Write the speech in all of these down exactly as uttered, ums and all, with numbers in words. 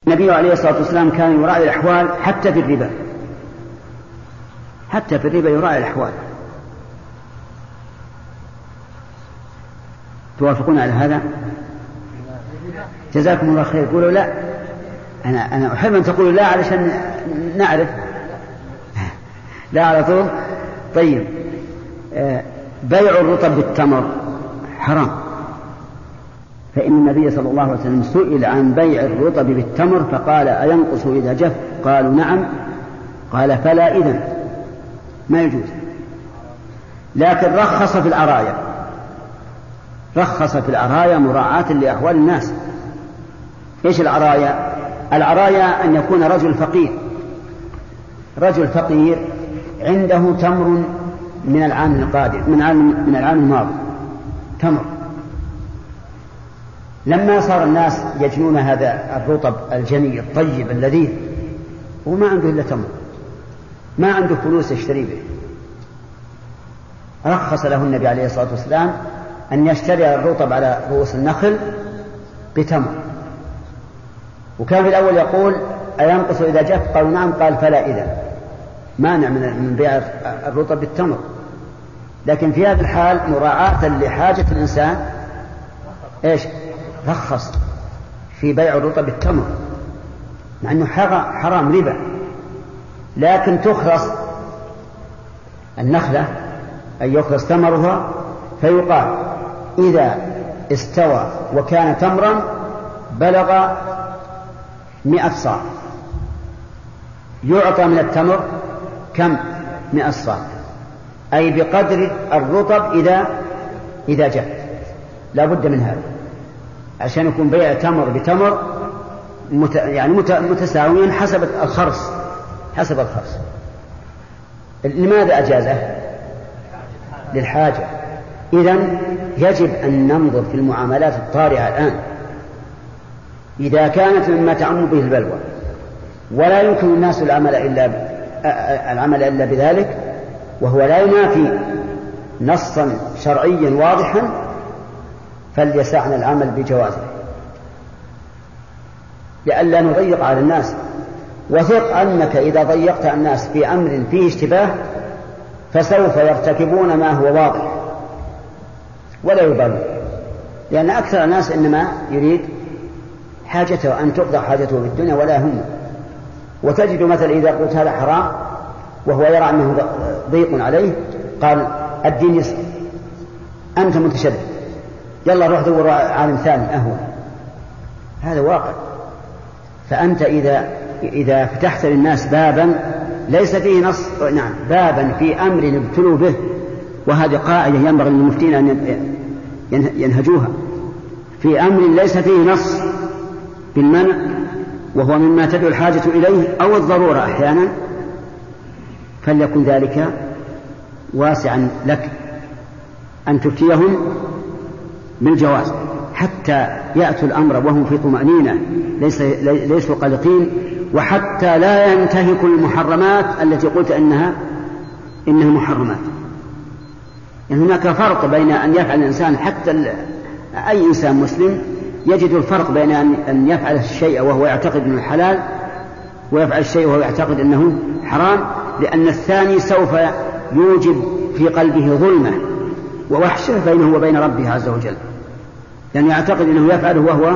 النبي عليه الصلاة والسلام كان يراعي الأحوال حتى في الربا، حتى في الربا يراعي الأحوال. توافقون على هذا؟ جزاكم الله خير. قولوا لا. أنا أنا أحب أن تقولوا لا علشان نعرف. لا على طول. طيب، بيع الرطب بالتمر حرام، فإن النبي صلى الله عليه وسلم سئل عن بيع الرطب بالتمر فقال أينقص إذا جف؟ قالوا نعم. قال فلا إذن ما يجوز. لكن رخص في العرايا، رخص في العرايا مراعاة لأحوال الناس. إيش العرايا؟ العرايا أن يكون رجل فقير، رجل فقير عنده تمر من العام القادم، من العام من العام الماضي تمر، لما صار الناس يجنون هذا الرطب الجني الطيب اللذيذ وما عنده إلا تمر، ما عنده فلوس يشتري به، رخص له النبي عليه الصلاة والسلام أن يشتري الرطب على رؤوس النخل بتمر. وكان في الأول يقول أينقص إذا جف؟ قالوا نعم. قال فلا إذن مانع من بيع الرطب بالتمر. لكن في هذا الحال مراعاة لحاجة الإنسان إيش؟ رخص في بيع الرطب بالتمر، مع أنه حرام ربا، لكن تخرص النخلة أي يخرص ثمرها، فيقال إذا استوى وكان تمرا بلغ مئة صاع يعطى من التمر كم؟ مئة صاع، أي بقدر الرطب إذا إذا جاء. لا بد من هذا عشان يكون بيع تمر بتمر مت... يعني مت... متساويين حسب الخرص، حسب الخرص. لماذا أجازه؟ للحاجة. إذن يجب أن ننظر في المعاملات الطارئة الآن إذا كانت مما تعم به البلوى ولا يمكن الناس العمل إلا ب... العمل إلا بذلك، وهو لا ينافي نصا شرعيا واضحا، فليسعنا العمل بجوازه لئلا نضيق على الناس. وثق أنك إذا ضيقت على الناس في أمر فيه اشتباه فسوف يرتكبون ما هو واضح ولا يبالون، لأن أكثر الناس إنما يريد حاجته أن تقضى حاجته في الدنيا ولا يهمه. وتجد مثلا إذا قلت هذا حرام وهو يرى أنه ضيق عليه قال الدين يسر، أنت متشدد، يلا روح دور عالم ثاني أهون. هذا واقع. فأنت إذا إذا فتحت للناس بابا ليس فيه نص، نعم بابا في أمر ابتلوا به، وهذه قاعدة ينبغي للمفتين أن ينهجوها، في أمر ليس فيه نص بالمنع وهو مما تدعو الحاجة إليه أو الضرورة أحيانا، فليكن ذلك واسعا لك أن تفتيهم بالجواز حتى يأتوا الأمر وهم في طمأنينة ليس ليسوا قلقين، وحتى لا ينتهكوا المحرمات التي قلت إنها إنها محرمات. يعني هناك فرق بين أن يفعل الإنسان، حتى أي إنسان مسلم يجد الفرق بين أن يفعل الشيء وهو يعتقد أنه حلال ويفعل الشيء وهو يعتقد أنه حرام، لأن الثاني سوف يوجب في قلبه ظلمة ووحشة بينه وبين ربه عز وجل، لأنه يعتقد أنه يفعله وهو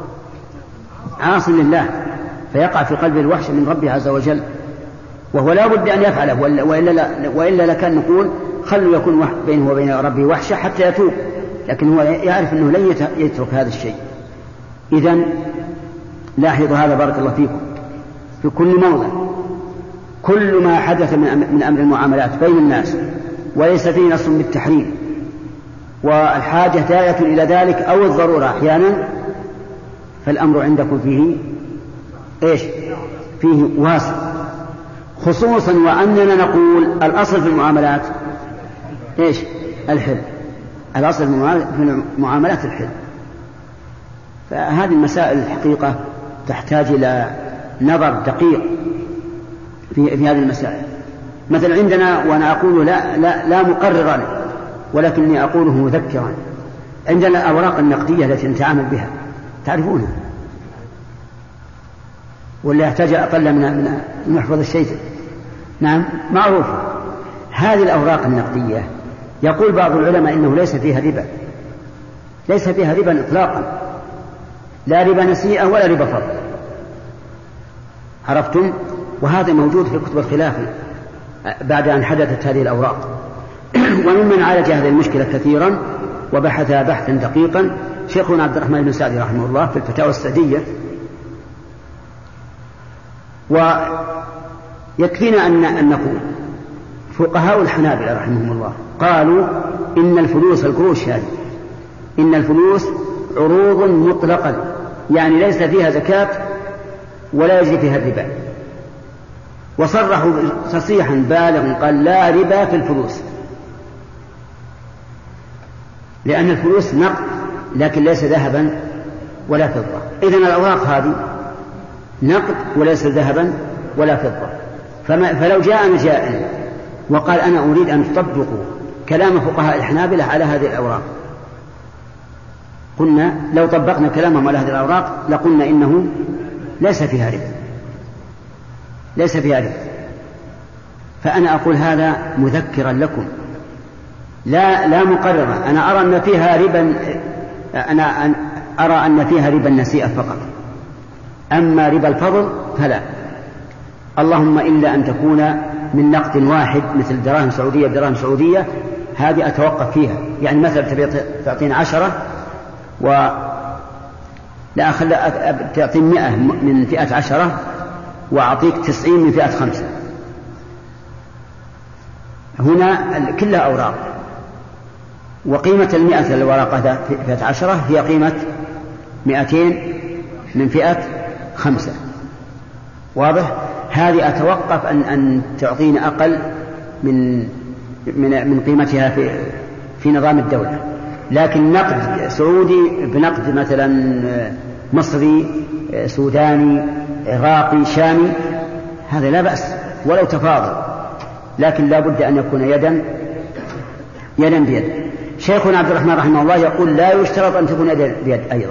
عاص لله، فيقع في قلبه الوحشة من ربه عز وجل، وهو لا بد أن يفعله، وإلا, وإلا لكان نقول خلوا يكون بينه وبين ربه وحشة حتى يتوب، لكن هو يعرف أنه لن يترك هذا الشيء. إذن لاحظوا هذا بارك الله فيكم في كل موضع، كل ما حدث من أمر المعاملات بين الناس وليس فيه نص بالتحريم والحاجة داعية إلى ذلك أو الضرورة أحيانا، فالأمر عندكم فيه إيش؟ فيه واسع، خصوصا وأننا نقول الأصل في المعاملات إيش؟ الحل. الأصل في المعاملات الحل. فهذه المسائل الحقيقة تحتاج إلى نظر دقيق في, في هذه المسائل. مثلا عندنا، وأنا أقول لا, لا, لا مقررا ولكني أقوله مذكرا، عندنا الأوراق النقدية التي نتعامل بها تعرفونها، ولا يحتاج أقل من محفظ الشيء؟ نعم معروفة. هذه الأوراق النقدية يقول بعض العلماء إنه ليس فيها ربا، ليس فيها ربا إطلاقا، لا ربا نسيئة ولا ربا فضل. عرفتم؟ وهذا موجود في كتب الخلاف بعد أن حدثت هذه الأوراق. وممن عالج هذه المشكلة كثيرا وبحثها بحثا دقيقا شيخنا عبد الرحمن بن سعدي رحمه الله في الفتاوى السعدية. ويكفينا أن, أن نقول فقهاء الحنابلة رحمهم الله قالوا إن الفلوس القروش هذه إن الفلوس عروض مطلقة، يعني ليس فيها زكاة ولا يجري فيها الربا، وصرحوا تصريحا بالغا قال لا ربا في الفلوس، لأن الفلوس نقد لكن ليس ذهبا ولا فضة. إذن الأوراق هذه نقد وليس ذهبا ولا فضة. فما فلو جاء جاء وقال أنا أريد أن تطبقوا كلام فقهاء الحنابلة على هذه الأوراق، قلنا لو طبقنا كلامهم على هذه الأوراق لقلنا إنه ليس فيها ربا، ليس فيها ربا. فأنا أقول هذا مذكرا لكم، لا لا مقررا. أنا أرى أن فيها ربا، أنا أرى أن فيها ربا النسيئة فقط، أما ربا الفضل فلا، اللهم إلا أن تكون من نقد واحد مثل دراهم سعودية بدراهم سعودية، هذه أتوقف فيها. يعني مثلا تعطينا عشرة و لا أخل تعطيني مئة من فئة عشرة وأعطيك تسعين من فئة خمسة، هنا كلها أوراق، وقيمة المئة الورقة فئة عشرة هي قيمة مئتين من فئة خمسة. واضح؟ هذه أتوقف أن, أن تعطيني أقل من, من, من قيمتها في, في نظام الدولة. لكن نقد سعودي بنقد مثلا مصري سوداني عراقي شامي هذا لا بأس ولو تفاضل، لكن لا بد أن يكون يدا يدا بيد. شيخنا عبد الرحمن رحمه الله يقول لا يشترط أن تكون يدا بيد أيضا.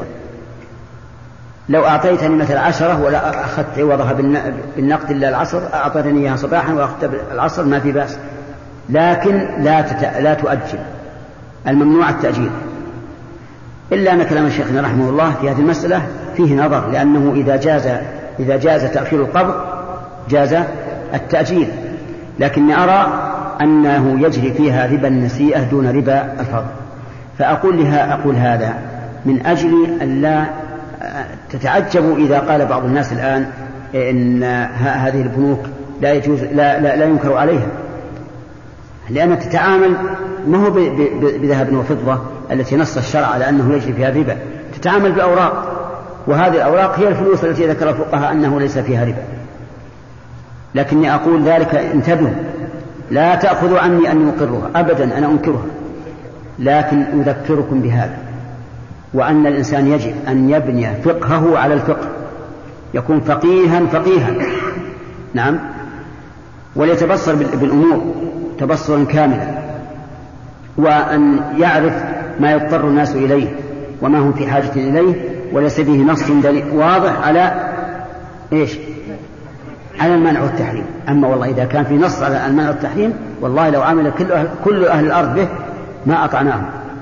لو أعطيتني مثل عشرة ولا أخذت عوضها بالنقد إلا العصر، أعطيتني إياها صباحا وأخذت العصر ما في بأس، لكن لا تت... لا تؤجل، الممنوع التأجيل. إلا أن كلام شيخنا رحمه الله في هذه المسألة فيه نظر، لأنه إذا جاز إذا جاز تأخير القبض جاز التأجيل، لكني أرى أنه يجري فيها ربا النسيئة دون ربا الفضل. فأقول لها أقول هذا من أجل أن لا تتعجبوا إذا قال بعض الناس الآن إن هذه البنوك لا يجوز لا, لا, لا ينكر عليها، لأنها تتعامل ما هو بذهب وفضة التي نص الشرع على أنه يجري فيها ربا، تتعامل بأوراق، وهذه الأوراق هي الفلوس التي ذكر الفقهاء أنه ليس فيها ربا. لكني أقول ذلك انتبهوا، لا تأخذوا عني أن أقرها أبدا، أنا أنكرها، لكن أذكركم بهذا، وأن الإنسان يجب أن يبني فقهه على الفقه، يكون فقيها فقيها نعم، وليتبصر بالأمور تبصرا كاملا، وأن يعرف ما يضطر الناس إليه وما هم في حاجة إليه، وليس فيه نص واضح على إيش؟ على المنع والتحريم. أما والله إذا كان في نص على المنع والتحريم والله لو عمل كل أهل, كل أهل الأرض به ما أطعناهم،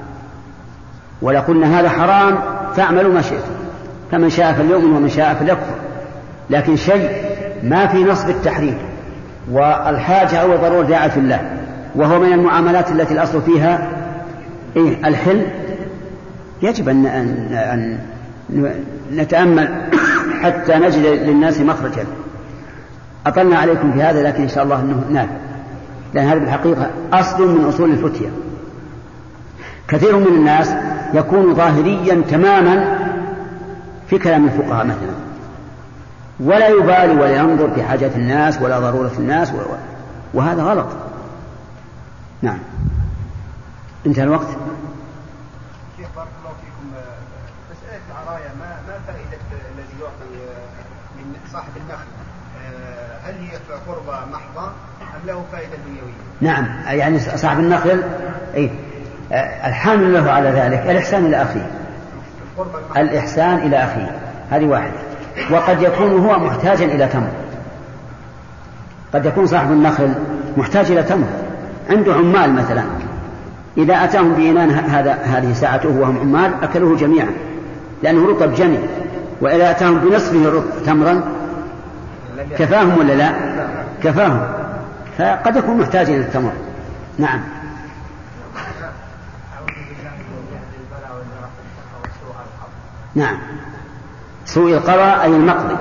ولقلنا هذا حرام فاعملوا ما شئتم، فمن شاء فليؤمن ومن شاء فليكفر. لكن شيء ما في نص بالتحريم والحاجة أو الضرورة داعية في الله، وهو من المعاملات التي الأصل فيها إيه؟ الحل، يجب أن, أن, أن نتأمل حتى نجد للناس مخرجا. أطلنا عليكم في هذا، لكن إن شاء الله أنه نافع، لأن هذا بالحقيقة أصل من أصول الفتية. كثير من الناس يكون ظاهريا تماما في كلام الفقهاء مثلا، ولا يبالي ولا ينظر في حاجة الناس ولا ضرورة الناس، وهذا غلط. نعم انتهى الوقت. شيخ بارك الله فيكم، مسألة العرايا ما ما فائدة الذي يعطي من صاحب النخل؟ هل هي قربة محضة أم له فائدة دنيوية؟ نعم، يعني صاحب النخل أي الحامل له على ذلك الإحسان إلى أخيه، الإحسان إلى أخيه هذه واحدة. وقد يكون هو محتاجا إلى تمر، قد يكون صاحب النخل محتاج إلى تمر، عنده عمال مثلا، إذا أتاهم بإنان هذا هذه ساعته وهم عمال أكلوه جميعا لأنه رطب جني، وإذا أتاهم بنصفه تمرا كفاهم ولا لا؟ كفاهم، فقد يكون محتاج إلى التمر. نعم. نعم، سوء القضاء أي المقضي.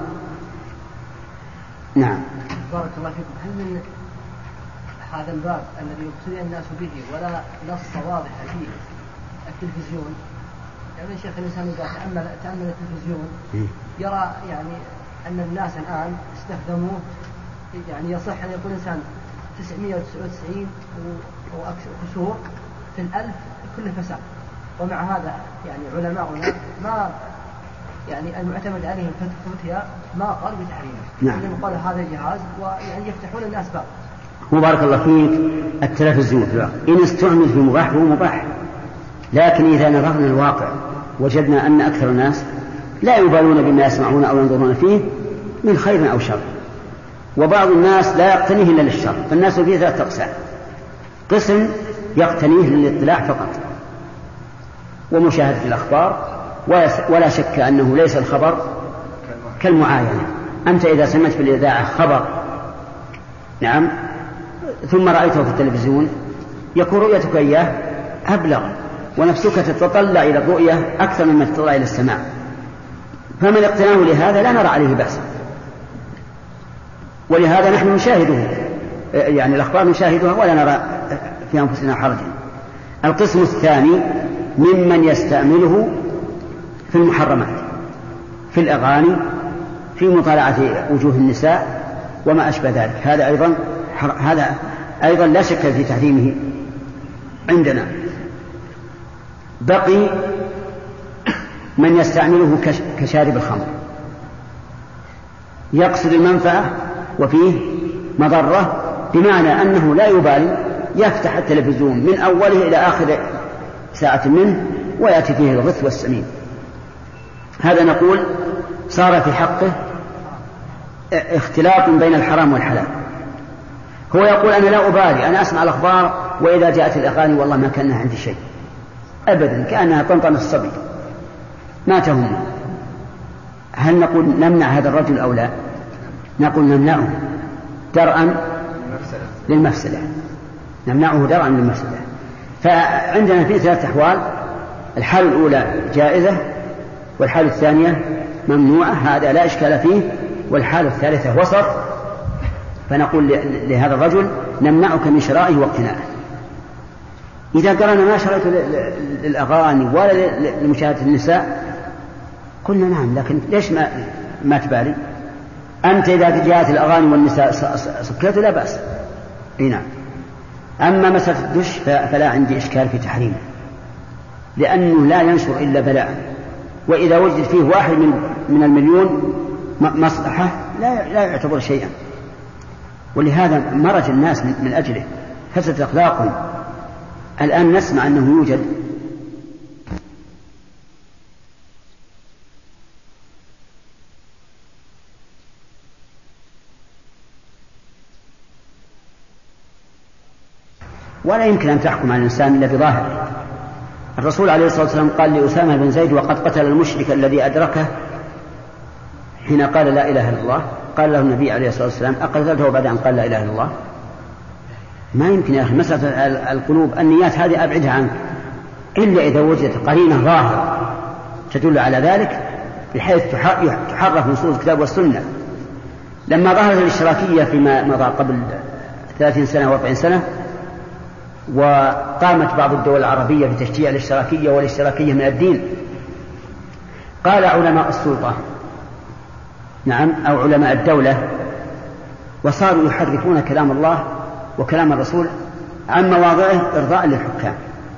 نعم. بارك الله فيكم. هل من هذا الباب الذي يبتلي الناس به ولا نص واضح فيه التلفزيون؟ يعني شيخ الإنسان إذا تأمل تأمل التلفزيون يرى يعني أن الناس الآن استخدموه، يعني يصح أن يكون إنسان تسعمائة وتسعة وتسعين أو أكثر كسور في الألف كل فساد، ومع هذا يعني علماؤنا ما يعني المعتمد عليهم فتيا ما قال بتحريمه. نعم. يعني قال هذا جهاز ويعني يفتحون الناس باب. مبارك الله فيك. التلفزيون إن استعمل في مباح فهو مباح، لكن إذا نظرنا الواقع وجدنا أن أكثر الناس لا يبالون بما يسمعون أو ينظرون فيه من خير أو شر، وبعض الناس لا يقتنيه إلا للشر، فالناس فيه ثلاثة أقسام: قسم يقتنيه للاطلاع فقط ومشاهدة الأخبار، ولا شك أنه ليس الخبر كالمعاينة. أنت إذا سمعت في الإذاعة خبر نعم ثم رأيته في التلفزيون يكون رؤيتك إياه أبلغ، ونفسك تتطلع إلى الرؤية أكثر مما تتطلع إلى السماع، فمن اقتناه لهذا لا نرى عليه بأس، ولهذا نحن نشاهده، يعني الأخبار نشاهدها ولا نرى في أنفسنا حرجا. القسم الثاني ممن يستعمله في المحرمات، في الأغاني، في مطالعة وجوه النساء وما أشبه ذلك، هذا أيضا هذا أيضا لا شك في تحريمه عندنا. بقي من يستعمله كشارب الخمر، يقصد المنفعة وفيه مضرة، بمعنى أنه لا يبالي، يفتح التلفزيون من أوله إلى آخر ساعة منه ويأتي فيه الغث والسمين، هذا نقول صار في حقه اختلاط بين الحرام والحلال. هو يقول أنا لا أبالي، أنا أسمع الأخبار وإذا جاءت الأغاني والله ما كان عندي شيء أبدا، كأنها طنطن الصبي ما تهم. هل نقول نمنع هذا الرجل أو لا؟ نقول نمنعه درءا للمفسدة، نمنعه درءا للمفسدة. فعندنا في ثلاث أحوال: الحالة الأولى جائزة، والحالة الثانية ممنوعة، هذا لا إشكال فيه، والحالة الثالثة وسط، فنقول لهذا الرجل نمنعك من شرائه واقتنائه. إذا قرأنا ما شريت للأغاني ولا لمشاهدة النساء قلنا نعم، لكن ليش ما, ما تبالي أنت؟ إذا جاءت الأغاني والنساء سكرت لا بأس. نعم. أما مسألة الدش فلا عندي إشكال في تحريمه، لأنه لا ينشر إلا بلاء، وإذا وجد فيه واحد من, من المليون مصلحة لا, لا يعتبر شيئا، ولهذا مرج الناس من, من أجله فسدت أخلاقهم. الآن نسمع أنه يوجد ولا يمكن أن تحكم على الإنسان إلا بظاهره. الرسول عليه الصلاة والسلام قال لأسامة بن زيد وقد قتل المشرك الذي أدركه حين قال لا إله إلا الله، قال له النبي عليه الصلاة والسلام أقتلته بعد أن قال لا إله إلا الله؟ ما يمكن يا أخي. مسألة القلوب النيات هذه أبعدها عنك، إلا إذا وجدت قرينة ظاهرة تدل على ذلك بحيث تحرف نصوص الكتاب والسنة. لما ظهرت الاشتراكية فيما مضى قبل ثلاثين سنة وأربعين سنة، وقامت بعض الدول العربية بتشجيع الاشتراكية والاشتراكية من الدين، قال علماء السلطة نعم أو علماء الدولة، وصاروا يحرفون كلام الله وكلام الرسول عن مواضعه إرضاء للحكام،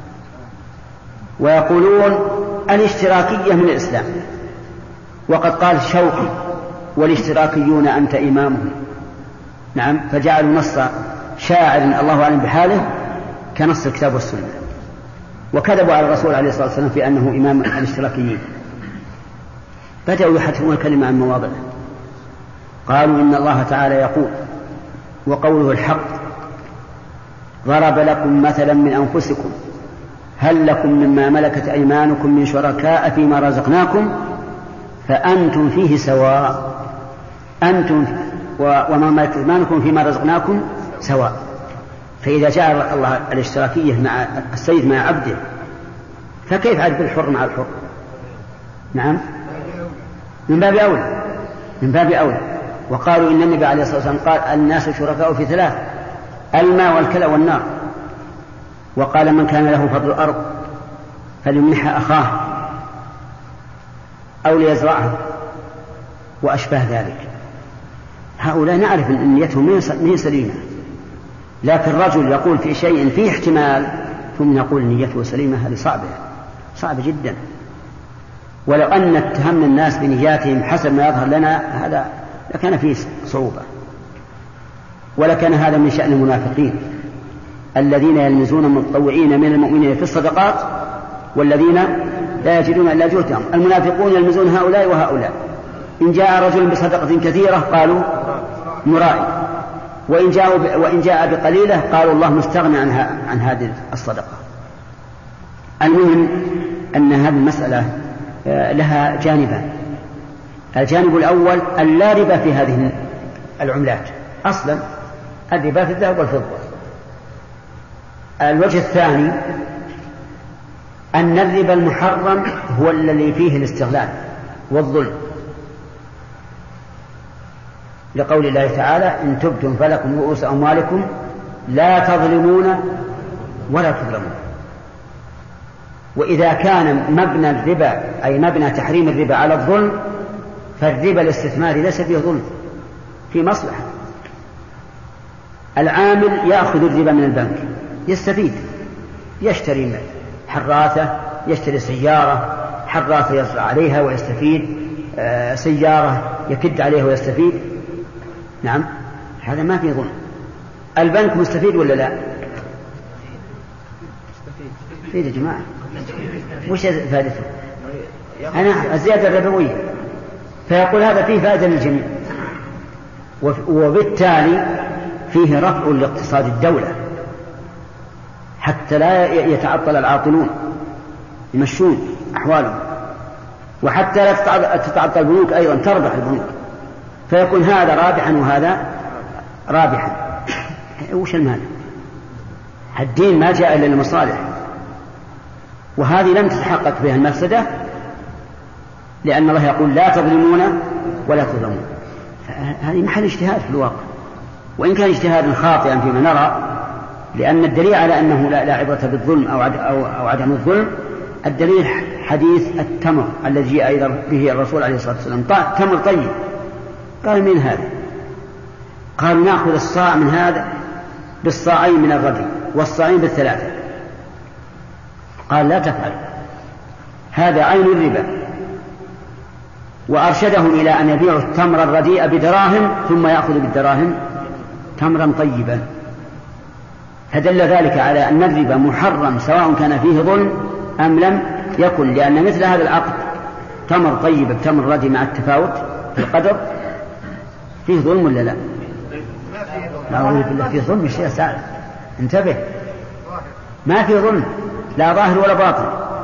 ويقولون الاشتراكية من الإسلام، وقد قال شوقي والاشتراكيون أنت إمامهم. نعم. فجعلوا نص شاعر الله أعلم بحاله كنص الكتاب والسنة، وكذبوا على الرسول عليه الصلاة والسلام في أنه إمام الاشتراكيين. بدأوا يحرفون الكلمة عن مواضعه. قالوا إن الله تعالى يقول وقوله الحق ضرب لكم مثلا من أنفسكم هل لكم مما ملكت أيمانكم من شركاء فيما رزقناكم فأنتم فيه سواء أنتم وما ملكت أيمانكم فيما رزقناكم سواء. فإذا جاء الله الاشتراكية مع السيد مع عبده فكيف عاد بالحر مع الحر؟ نعم من باب أولى من باب أولى. وقالوا إن النبي عليه الصلاة والسلام قال الناس شركاء في ثلاث الماء والكلى والنار. وقال من كان له فضل الأرض فليمنح أخاه أو ليزرعه وأشباه ذلك. هؤلاء نعرف أن نيتهم من سليمة، لكن الرجل يقول في شيء فيه احتمال ثم يقول نيته سليمة، هذه صعبة صعبة جدا. ولو أن اتهمنا الناس بنياتهم حسب ما يظهر لنا هذا لكان فيه صعوبة، ولكان هذا من شأن المنافقين الذين يلمزون المتطوعين من المؤمنين في الصدقات والذين لا يجدون إلا جهدهم. المنافقون يلمزون هؤلاء وهؤلاء. إن جاء رجل بصدقة كثيرة قالوا مرائي، وإن جاء وإن جاء بقليلة قالوا الله مستغنى عنها عن هذه الصدقة. المهم أن هذه المسألة لها جانبان. الجانب الأول اللا ربا في هذه العملات أصلا، الربا في الذهب والفضة. الوجه الثاني أن الربا المحرم هو الذي فيه الاستغلال والظلم، لقول الله تعالى إن تبتم فلكم رؤوس أموالكم لا تظلمون ولا تظلمون. وإذا كان مبنى الربا أي مبنى تحريم الربا على الظلم فالربا الاستثماري ليس فيه ظلم، في مصلحة. العامل يأخذ الربا من البنك يستفيد، يشتري حراثة، يشتري سيارة، حراثة يزرع عليها ويستفيد، آه سيارة يكد عليها ويستفيد. نعم هذا ما فيه ظلم. البنك مستفيد ولا لا؟ مستفيد يا جماعة. وش فائدته؟ أنا الزيادة الربوية. فيقول هذا فيه فائدة للجميع، وبالتالي فيه رفع لاقتصاد الدولة حتى لا يتعطل العاطلون يمشون أحوالهم، وحتى لا تتعطل البنوك أيضا تربح البنوك، فيكون هذا رابحا وهذا رابحا. وش المال؟ الدين ما جاء إلا للمصالح، وهذه لم تتحقق فيها المفسدة، لأن الله يقول لا تظلمون ولا تظلمون. هذه محل اجتهاد في الواقع، وإن كان اجتهادا خاطئا فيما نرى، لأن الدليل على أنه لا عبرة بالظلم أو أو عدم الظلم الدليل حديث التمر الذي جاء أيضا به الرسول عليه الصلاة والسلام، تمر طيب. قال من هذا؟ قال نأخذ الصاع من هذا بالصاعين من الردي والصاعين بالثلاثة. قال لا تفعل، هذا عين الربا. وأرشدهم إلى أن يبيعوا التمر الرديء بدراهم ثم يأخذوا بالدراهم تمرا طيبا. فدل ذلك على أن الربا محرم سواء كان فيه ظلم أم لم يكن، لأن مثل هذا العقد تمر طيب بتمر ردي مع التفاوت في القدر فيه ظلم ولا لا؟ لا أقول بالله فيه ظلم. الشيء سعد انتبه، ما فيه ظلم لا ظاهر ولا باطن.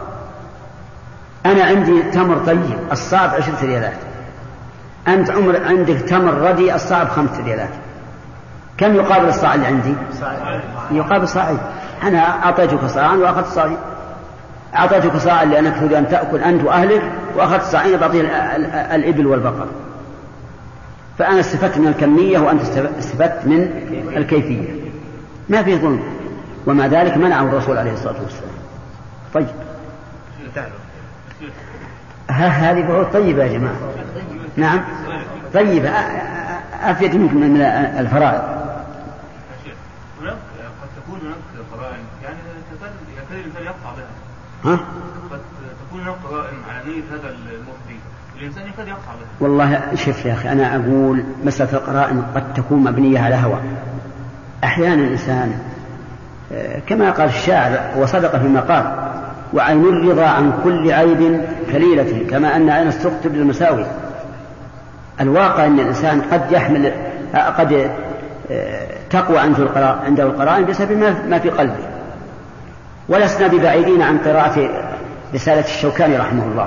أنا عندي تمر طيب الصاع عشرة ريالات، أنت عمر عندك تمر ردي الصاع خمسة ريالات، كم يقابل الصاع اللي عندي؟ يقابل صاعين. أنا أعطيتك صاعا وأخذت صاعين، أعطيتك صاعا لأنك تريد أن تأكل أنت وأهلك، وأخذت صاعين تعطيه الإبل والبقر. فأنا استفدت من الكمية وأنت استفدت من الكيفية، ما في ظلم. ومع ذلك منعه الرسول عليه الصلاة والسلام. طيب هذه بعود طيبة يا جماعة. نعم طيبة أفيد منكم من الفرائض. قد تكون هناك فرائض يعني يكاد الإنسان يقطع بها. ها؟ قد تكون هناك فرائض على نية هذا المفضي الإنسان يكاد يقطع بها. والله شوف يا أخي، أنا أقول مسألة القرائن قد تكون مبنية على هوى. أحيانا الإنسان كما قال الشاعر وصدق فيما قال وعين الرضا عن كل عيب كليلة، كما أن عين السخط تبدل المساوي. الواقع أن الإنسان قد يحمل قد تقوى عنده القرائن بسبب ما في قلبه. ولسنا ببعيدين عن قراءة رسالة الشوكاني رحمه الله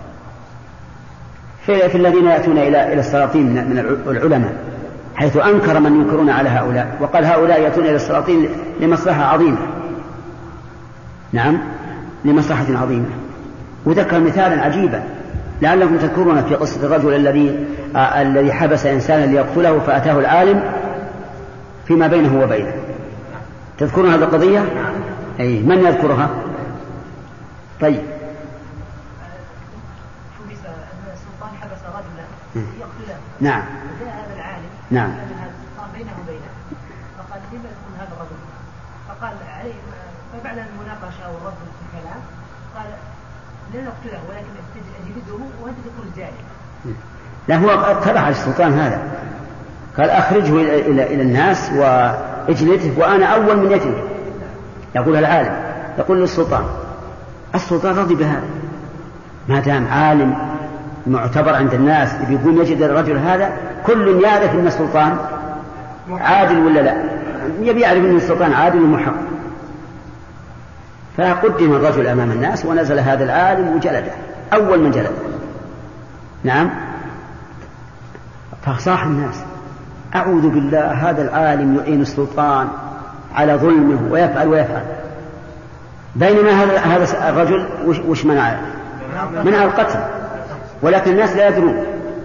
في الذين يأتون إلى السلاطين من العلماء، حيث أنكر من ينكرون على هؤلاء، وقال هؤلاء يأتون إلى السلاطين لمصلحة عظيمة. نعم، لمصلحة عظيمة. وذكر مثالا عجيبا لعلكم تذكرون في قصة الرجل الذي الذي حبس إنسانا ليقتله فأتاه العالم فيما بينه وبينه. تذكرون هذه القضية؟ أي من يذكرها؟ طيب. السلطان حبس رجلا يقتله. نعم. وجاء هذا العالم. نعم. بينه وبينه فقال لما يكون هذا الرجل؟ فقال عليه. فبعد المناقشة والرد في الكلام قال لن نقتله ولكن أجلده وأنت تكون الجاني. لا، هو اقترح السلطان هذا، قال أخرجه إلى, إلى, إلى الناس واجلده وأنا أول من يجلده. يقول العالم، يقول للسلطان. السلطان رضي بهذا، ما دام عالم معتبر عند الناس يقول يجد الرجل هذا، كل يعرف أن السلطان عادل ولا لا، يبي يعرف أن السلطان عادل ومحق. فقدم الرجل أمام الناس ونزل هذا العالم وجلده، أول من جلده. نعم. فصاح الناس أعوذ بالله، هذا العالم يعين السلطان على ظلمه ويفعل ويفعل، بينما هذا هذا الرجل وش منعه؟ منع القتل، ولكن الناس لا يدرون.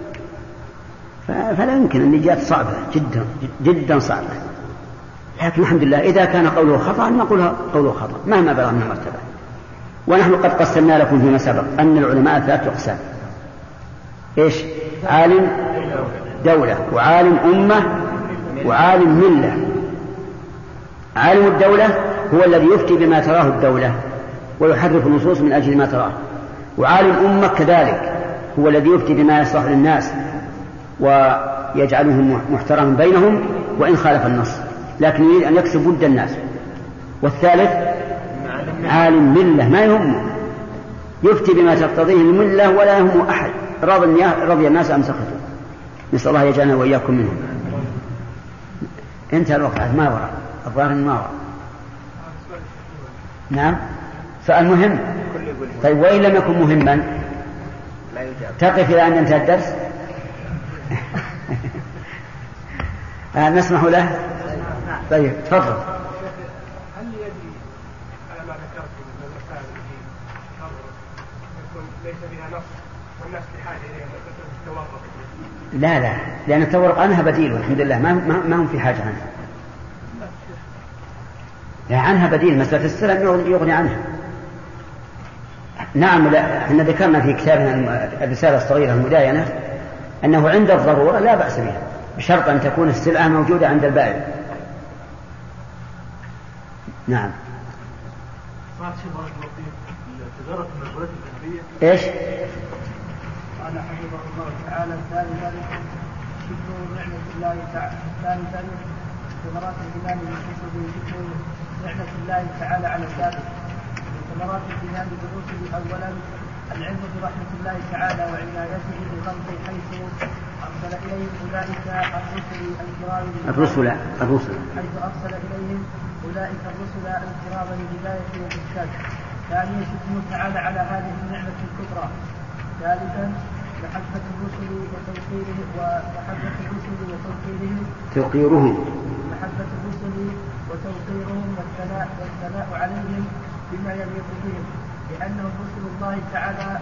فلا يمكن، النجاة صعبة جدا جدا صعبة. لكن الحمد لله إذا كان قوله خطأ نقول قوله خطأ مهما بلغ من مرتبة. ونحن قد قسمنا لكم فيما سبق أن العلماء ثلاثة أقسام. إيش؟ عالم دولة، وعالم أمة، وعالم ملة. عالم الدولة هو الذي يفتي بما تراه الدولة ويحرف النصوص من أجل ما تراه، وعالم أمة كذلك هو الذي يفتي بما يصلح للناس ويجعلهم محترما بينهم وإن خالف النص، لكن يريد أن يكسب ود الناس. والثالث عالم ملة، ما يهمه، يفتي بما تقتضيه الملة ولا يهمه أحد، رضي الناس أم سخطوا. نسأل الله يجعلنا وإياكم منهم. انتهى الوقت، ما وراء الظاهر ما وراء. نعم، سؤال مهم. طيب، وإن لم يكن مهما تقف إلى أن ينتهي الدرس. نسمح له. طيب، تفضل. هل يجري على ما ذكرتم من المسائل التي يكون ليس بها نص والناس بحاجه اليها مثل التورق؟ لا لا، لأن التورق عنها بديل والحمد لله، ما ما هم في حاجة عنها. لا، عنها بديل، مسألة السلم يغني عنها. نعم، احنا ذكرنا في كتابنا الرسالة الصغيرة المداينة أنه عند الضرورة لا بأس بها، بشرط أن تكون السلعة موجودة عند البائع. نعم. ايش؟ قال حفظه الله تعالى ثالثا شكر نعمة الله تعالى، ثالثا ثمرات الإيمان بالرسل ذكر نعمة الله تعالى على الثالث. من ثمرات الإيمان بالرسل أولا العلم برحمة الله تعالى وعنايته بخلقه حيث أرسل إليهم أولئك الرسل الكرام الرسل الرسل حيث أرسل إليهم أولئك الرسل الكرام للهداية والإرشاد. ثانيا شكره تعالى على هذه النعمة الكبرى. ثالثا محبة الرسل وتوقيرهم ومحبة الرسل وتوقيرهم توقيرهم محبة الرسل وتوقيرهم والثناء والثناء عليهم بما يليق بهم، لأنهم رسل الله تعالى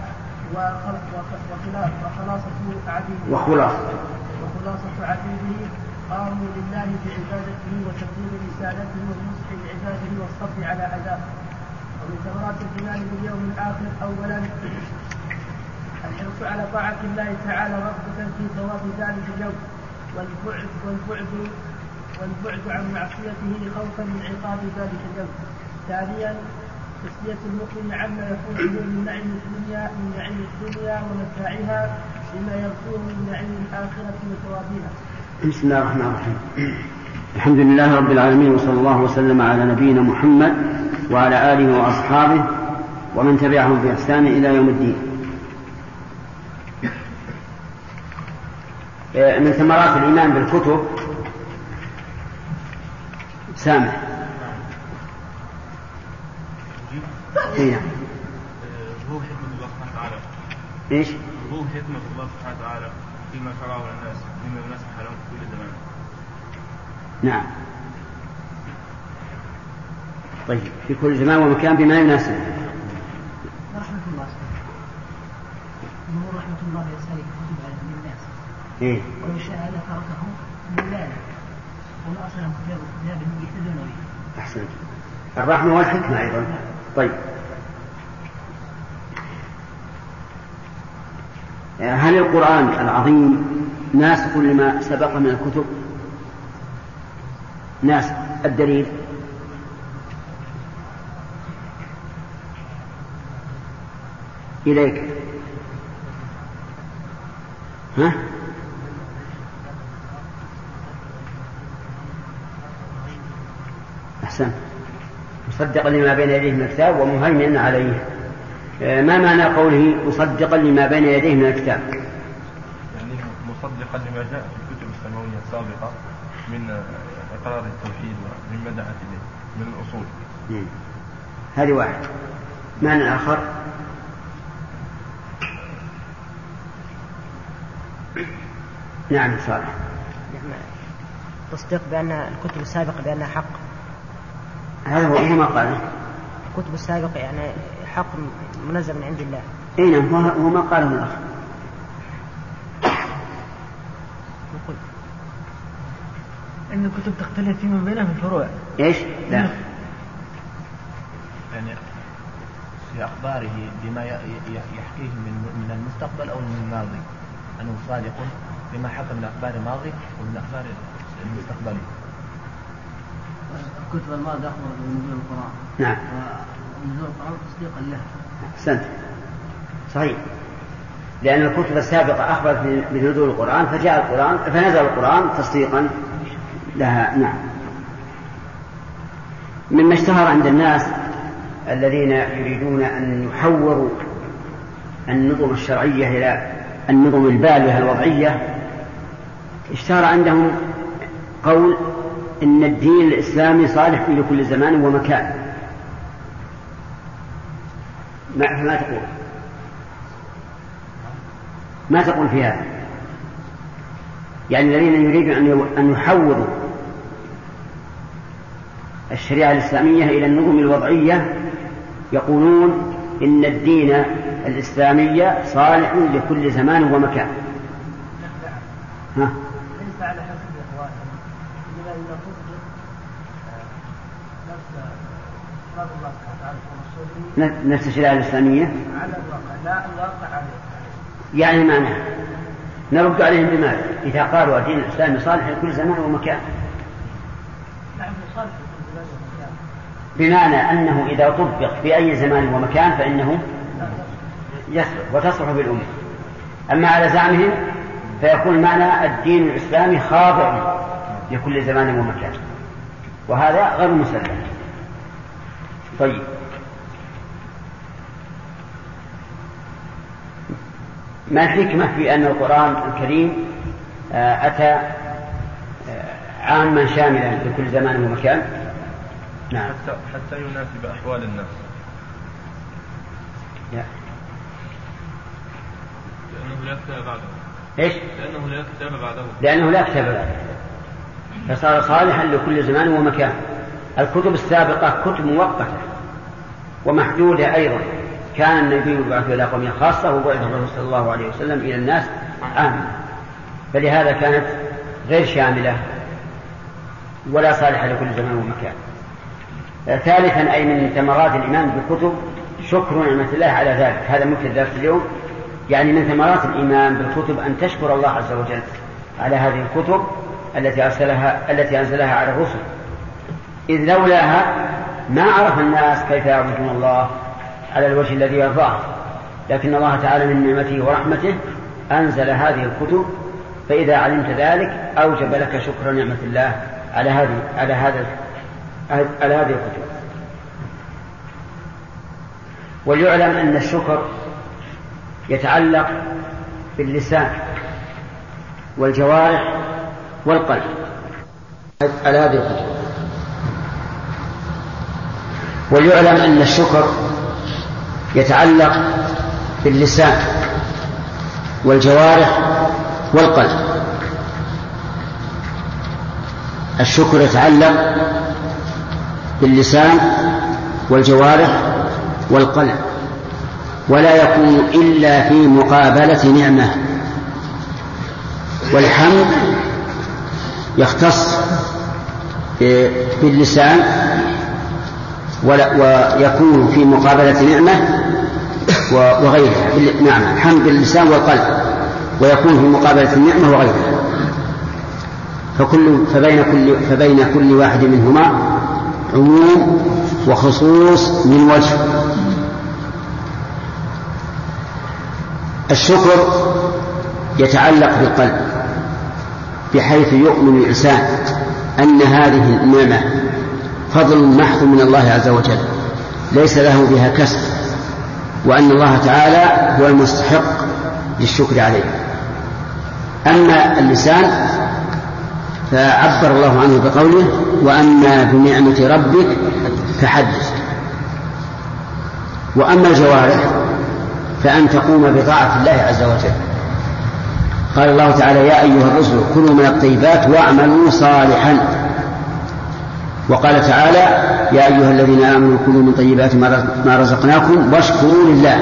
وخلاصة عبيده وخلاصة وخلاصة عبيده قاموا لله بعبادته وتبليغ رسالته والنصح لعباده والصبر على أذاه. ومن ثمرات الإيمان باليوم الآخر أولا الحرص على طاعة الله تعالى رغبة في ثواب ذلك اليوم، والبعد والبعد والبعد عن معصيته خوفا من عقاب ذلك اليوم. ثانيا تسلية المؤمن عما يكون به من نعيم الدنيا من نعيم الدنيا ومتاعها بما يرجوه من نعيم الآخرة وثوابها. بسم الله الرحمن الرحيم. الحمد لله رب العالمين، وصلى الله وسلم على نبينا محمد وعلى آله وأصحابه ومن تبعهم بإحسان إلى يوم الدين. من ثمرات الإيمان بالكتب سامح هنا ظهور حكمة الله سبحانه وتعالى. إيش؟ ظهور حكمة الله سبحانه وتعالى فيما شرعه الناس مما يناسب حالهم في كل زمان. نعم. طيب في كل زمان ومكان بما يناسب. رحمة الله نور رحمة الله يسأل كتب على الناس. إيه. ولو شاء لتركهم مولانا ونأصلهم كتاب كتاب يهتدون به. أحسنت. الرحمة والحكمة أيضا. طيب هل القرآن العظيم ناسخ لما سبق من الكتب؟ ناسخ. الدليل إليك. ها؟ أحسن. مصدقا لما بين يديه من الكتاب ومهيمنا عليه. ما معنى قوله مصدقا لما بين يديه من الكتاب؟ يعني مصدقا لما جاء في الكتب السماوية السابقة من إقرار التوحيد ومما دعت إليه من الأصول. مم. هذه واحد. معنى آخر؟ نعم صالح. تصديق بأن الكتب السابقة بأنها حق. هذا هو ما قاله. الكتب السابقة يعني حق منزل من عند الله. اي نعم هو ما قاله الأخ. نقول إن الكتب تختلف فيما بينها في الفروع. ايش؟ لا. يعني في أخباره بما يحكيه من من المستقبل أو من الماضي أنه صادق بما حكى من أخبار الماضي ومن أخبار المستقبلي. الكتب الماضية أخبرت بنزول القرآن. نعم. ونزول القرآن تصديقا له. أحسنت. صحيح. لأن الكتب السابقة أخبرت بنزول القرآن فجاء القرآن فنزل القرآن تصديقا لها. نعم. مما اشتهر عند الناس الذين يريدون أن يحوروا النظم الشرعية إلى النظم البالغة الوضعية، اشتهر عندهم قول إن الدين الإسلامي صالح في كل زمان ومكان. ما فما تقول؟ ما تقول في هذا؟ يعني الذين يريدون أن يحوروا الشريعة الإسلامية إلى النظم الوضعية يقولون إن الدين الإسلامي صالح لكل زمان ومكان. ها؟ ليس على حسب إخوانهم، إنما إن تصدق نفس فرض الله سبحانه وتعالى نفس الشريعة الإسلامية على الواقع، لا الواقع عليه. يعني معناه نرد عليهم بماذا؟ إذا قالوا الدين الإسلامي صالح لكل زمان ومكان. نعم صالح لكل زمان ومكان. بمعنى أنه إذا طبق في أي زمان ومكان فإنه يصلح وتصلح بالأمة. أما على زعمهم فيكون معنى الدين الإسلامي خاضع لكل زمان ومكان، وهذا غير مسلم. طيب ما الحكمة في أن القرآن الكريم أتى عاما شاملا لكل زمان ومكان؟ نعم. حتى, حتى يناسب أحوال الناس. لا. لأنه لا كتاب بعده. إيش؟ لأنه لا كتاب بعده. لأنه لا كتاب بعده فصار صالحا لكل زمان ومكان. الكتب السابقة كتب مؤقتة ومحدودة أيضا. كان النبي يبعث إلى قوم خاصة وبعث الرسول صلى الله عليه وسلم إلى الناس عامة، فلهذا كانت غير شاملة ولا صالحة لكل زمان ومكان. ثالثا أي من ثمرات الإيمان بالكتب شكر نعمة الله على ذلك. هذا ممكن درس اليوم. يعني من ثمرات الإيمان بالكتب أن تشكر الله عز وجل على هذه الكتب التي أرسلها التي أنزلها على الرسل، إذ لولاها ما عرف الناس كيف يعبدون الله على الوجه الذي يرضاه. لكن الله تعالى من نعمته ورحمته أنزل هذه الكتب، فإذا علمت ذلك أوجب لك شكر نعمة الله على هذه على هذا على هذه الكتب. وليعلم أن الشكر يتعلق باللسان والجوارح والقلب على هذه الكتب. وليعلم أن الشكر يتعلق باللسان والجوارح والقلب. الشكر يتعلق باللسان والجوارح والقلب، ولا يكون إلا في مقابلة نعمة. والحمد يختص باللسان ويكون في مقابلة نعمة وغيرها. نعم، الحمد باللسان والقلب ويكون في مقابلة النعمة وغيرها. فكل فبين كل فبين كل واحد منهما عموم وخصوص من وجه. الشكر يتعلق بالقلب بحيث يؤمن الإنسان أن هذه النعمة فضل محض من الله عز وجل ليس له بها كسب، وأن الله تعالى هو المستحق للشكر عليه. أما اللسان فعبر الله عنه بقوله وأما بنعمة ربك فحدث. وأما الجوارح فأن تقوم بطاعة الله عز وجل. قال الله تعالى يا أيها الرسل كلوا من الطيبات واعملوا صالحا. وقال تعالى يا أيها الذين آمنوا كلوا من طيبات ما رزقناكم واشكروا لله.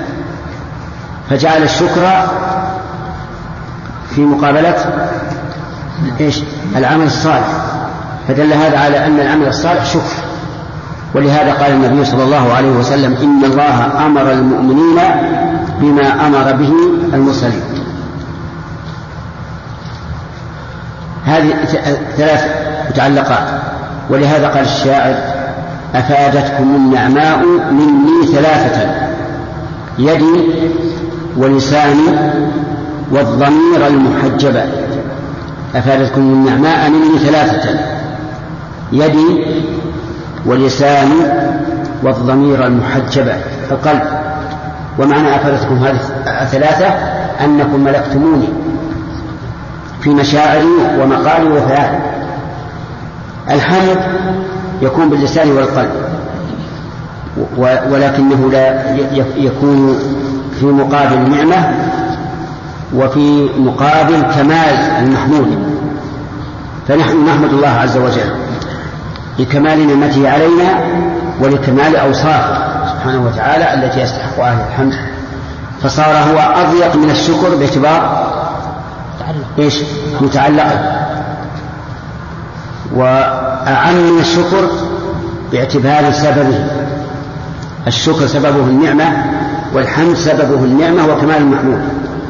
فجعل الشكر في مقابلة إيش؟ العمل الصالح، فدل هذا على أن العمل الصالح شكر. ولهذا قال النبي صلى الله عليه وسلم إن الله أمر المؤمنين بما أمر به المرسلين. هذه ثلاث متعلقات. ولهذا قال الشاعر أفادتكم النعماء مني ثلاثة يدي ولساني والضمير المحجبة. أفادتكم النعماء مني ثلاثة يدي ولساني والضمير المحجبة القلب. ومعنى أفادتكم هذه الثلاثة أنكم ملكتموني في مشاعري ومقالي وفعالي. الحمد يكون باللسان والقلب، ولكنه لا يكون في مقابل نعمة وفي مقابل كمال المحمود. فنحن نحمد الله عز وجل لكمال نعمته علينا ولكمال أوصافه سبحانه وتعالى التي يستحق أهل الحمد. فصار هو أضيق من الشكر باعتبار إيش؟ متعلقا، وأعم من الشكر باعتبار سببه. الشكر سببه النعمة والحمد سببه النعمة وكمال المحمود.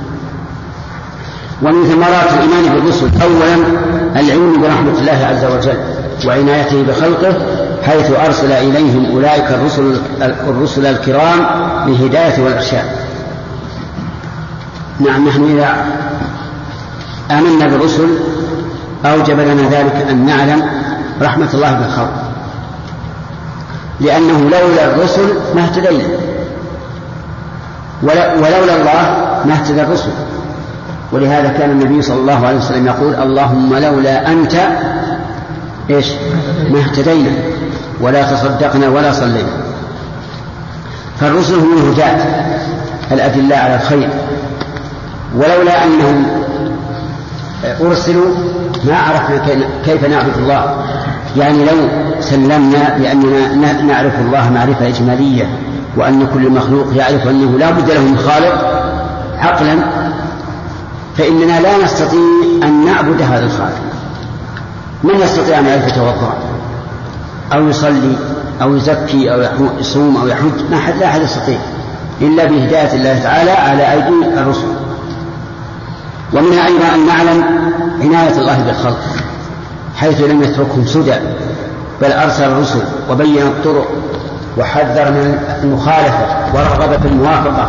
ومن ثمرات الإيمان بالرسل أولا العلم برحمة الله عز وجل وعنايته بخلقه حيث أرسل إليهم أولئك الرسل, الرسل الكرام للهداية والإرشاد. نعم، نحن إذا آمنا بالرسل أوجب لنا ذلك أن نعلم رحمة الله بالخلق، لأنه لولا الرسل ما اهتدينا، ولولا الله ما اهتدى الرسل. ولهذا كان النبي صلى الله عليه وسلم يقول اللهم لولا أنت إيش ما اهتدينا ولا تصدقنا ولا صلينا. فالرسل هم الهداة الأدلة على الخير، ولولا أنهم أرسلوا ما عرفنا كيف نعبد الله. يعني لو سلمنا بأننا نعرف الله معرفة إجمالية وأن كل مخلوق يعرف أنه لا بد له من خالق عقلا، فإننا لا نستطيع أن نعبد هذا الخالق. من يستطيع أن يعرف يتوضأ أو يصلي أو يزكي أو يصوم أو يحج؟ ما حد لا أحد يستطيع إلا بهداية الله تعالى على أيدي الرسل. ومنها أيضا أن نعلم عناية الله بالخلق حيث لم يتركهم سدى، بل أرسل الرسل وبين الطرق وحذر من المخالفة ورغب في الموافقة.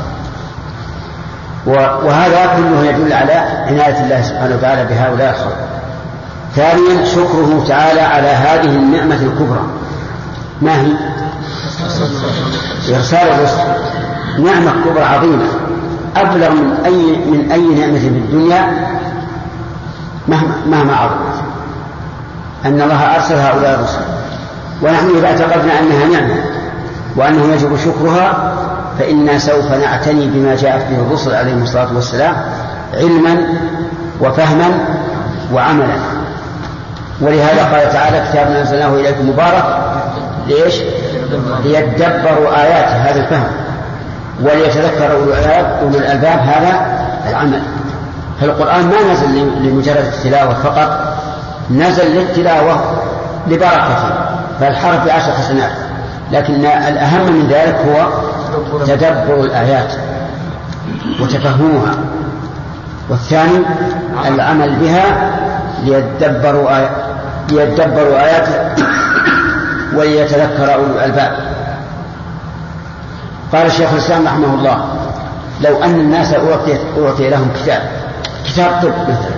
وهذا كله يدل على عناية الله سبحانه وتعالى بهؤلاء الخلق. ثانيا شكره تعالى على هذه النعمة الكبرى. ما هي؟ إرسال الرسل نعمة كبرى عظيمة أبلغ من أي من أي نعمة في الدنيا مهما مهما عظمت، أن الله أرسل هؤلاء الرسل. ونحن إذا اعتقدنا أنها نعمة وأنه يجب شكرها فإنا سوف نعتني بما جاءت به الرسل عليهم الصلاة والسلام علما وفهما وعملا. ولهذا قال تعالى: كتاب أنزلناه إليكم مبارك ليش؟ ليدبروا آيات هذا الفهم وليتذكر أولو الألباب هذا العمل. فالقرآن ما نزل لمجرد التلاوة فقط، نزل للتلاوة لبركته، فالحرف بعشر حسنات، لكن الأهم من ذلك هو تدبر الآيات وتفهمها، والثاني العمل بها ليدبروا آيات ليدبروا آيات وليتذكر أولو الألباب. قال الشيخ الإسلام رحمه الله: لو أن الناس أعطي لهم كتاب كتاب طب مثلا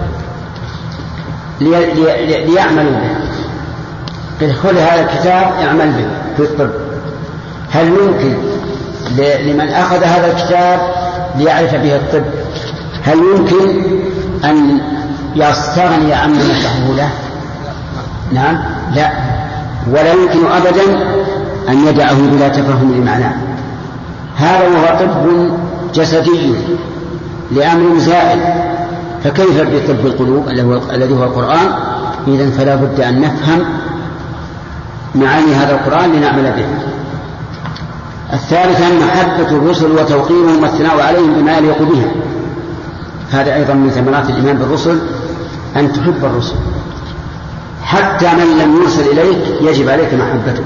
لي لي ليعملوا به، قل خذ هذا الكتاب اعمل به في الطب، هل يمكن لمن أخذ هذا الكتاب ليعرف به الطب هل يمكن أن يستغني عن من يشرحه له؟ نعم، لا، ولا يمكن أبدا أن يدعه بلا تفهم لمعناه. هذا هو طب جسدي لأمر زائد، فكيف بطب القلوب الذي هو القرآن؟ إذن فلا بد أن نفهم معاني هذا القرآن لنعمل به. الثالثا محبة الرسل وتوقيرهم والثناء عليهم بما يليق بهم، هذا أيضا من ثمرات الإيمان بالرسل أن تحب الرسل، حتى من لم يرسل إليك يجب عليك محبته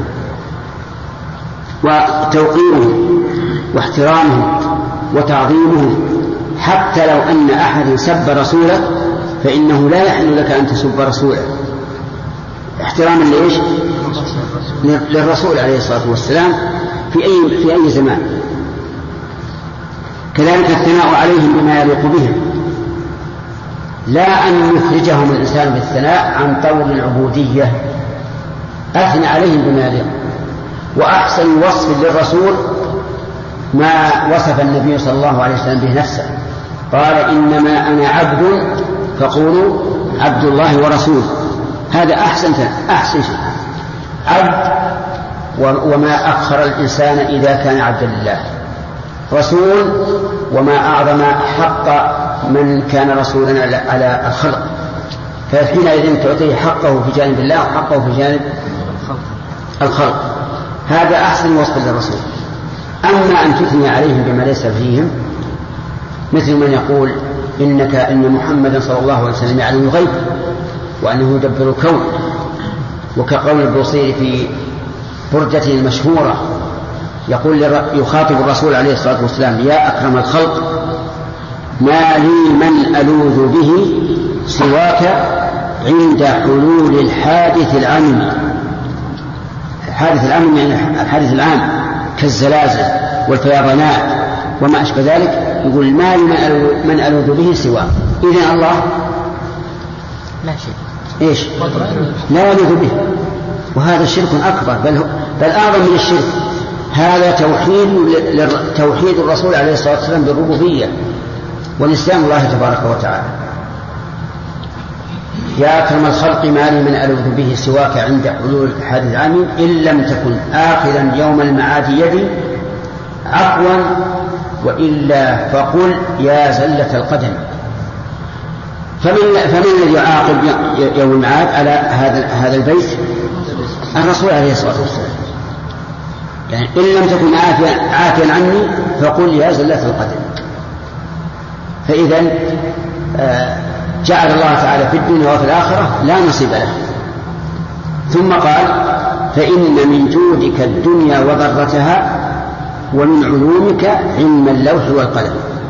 وتوقيرهم واحترامهم وتعظيمهم، حتى لو أن أحد سب رسوله فإنه لا يحل لك أن تسب رسوله، احتراما لإيش؟ للرسول عليه الصلاة والسلام في أي, في أي زمان. كذلك الثناء عليهم بما يليق بهم، لا أن يخرجهم الإنسان بالثناء عن طور العبودية، أثنى عليهم بما يليق. وأحسن وصف للرسول ما وصف النبي صلى الله عليه وسلم به نفسه، قال: إنما أنا عبد فقولوا عبد الله ورسوله. هذا أحسن أحسن شيء، عبد، وما أخر الإنسان إذا كان عبدا لله، رسول، وما أعظم حق من كان رسولا على الخلق، فحينئذ تعطيه حقه في جانب الله وحقه في جانب الخلق. هذا أحسن وصف للرسول. أما أن تثني عليهم بما ليس فيهم، مثل من يقول إنك إن محمدا صلى الله عليه وسلم يعلم الغيب وأنه يدبر الكون، وكقول البوصيري في بردته المشهورة يقول يخاطب الرسول عليه الصلاة والسلام: يا أكرم الخلق، ما لي من ألوذ به سواك عند حلول الحادث العام. الحادث العام يعني الحادث العام كالزلازل والفيضانات وما أشبه ذلك، يقول: ما لي من ألوذ به سواك. إذن الله لا شيء إيش؟ لا يلوذ به، وهذا شرك أكبر، بل, بل أعظم من الشرك. هذا توحيد توحيد الرسول عليه الصلاة والسلام بالربوبية ونسيان الله تبارك وتعالى. يا أكرم الخلق، ما لي من ألوذ به سواك عند حلول الحادث العام، إن لم تكن آخذا يوم المعاد يدي عفوا، وإلا فقل يا زلة القدم. فمن فمن الذي يعاقب يوم المعاد على هذا هذا البيت؟ الرسول عليه الصلاة والسلام. يعني إن لم تكن عافيا عافيا عني فقل يا زلة القدم. فإذا جعل الله تعالى في الدنيا وفي الآخرة لا نصيب له. ثم قال: فإن من جودك الدنيا وضرتها ومن علومك علم اللوح والقلم.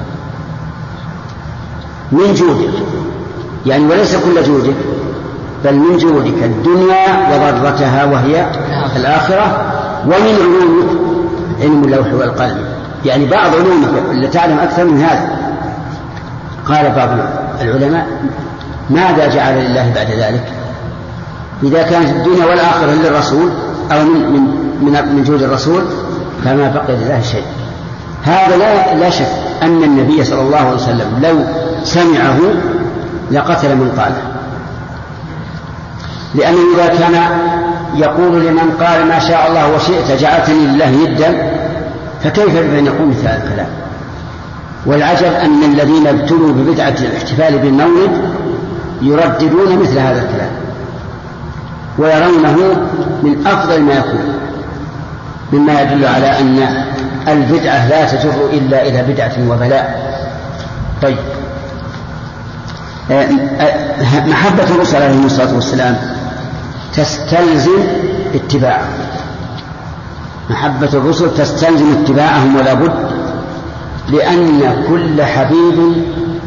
من جودك يعني وليس كل جودك، بل من جودك الدنيا وضرتها وهي الآخرة، ومن علومك علم اللوح والقلم، يعني بعض علومك اللي تعلم أكثر من هذا. قال بعض العلماء: ماذا جعل لله بعد ذلك؟ إذا كانت الدنيا والآخرة للرسول أو من, من من جود الرسول فما بقي لله شيء. هذا لا, لا شك أن النبي صلى الله عليه وسلم لو سمعه لقتل من قاله، لأنه إذا كان يقول لمن قال ما شاء الله وشئت جعلتني لله يدا فكيف بأن يقول مثل هذا الكلام؟ والعجب أن الذين ابتلوا ببدعة الاحتفال بالمولد يرددون مثل هذا الكلام ويرونه من أفضل ما يكون، مما يدل على أن البدعة لا تجر إلا إلى بدعة وبلاء. طيب، محبة الرسل عليه الصلاة والسلام تستلزم اتباعهم، محبة الرسل تستلزم اتباعهم ولا بد، لأن كل حبيب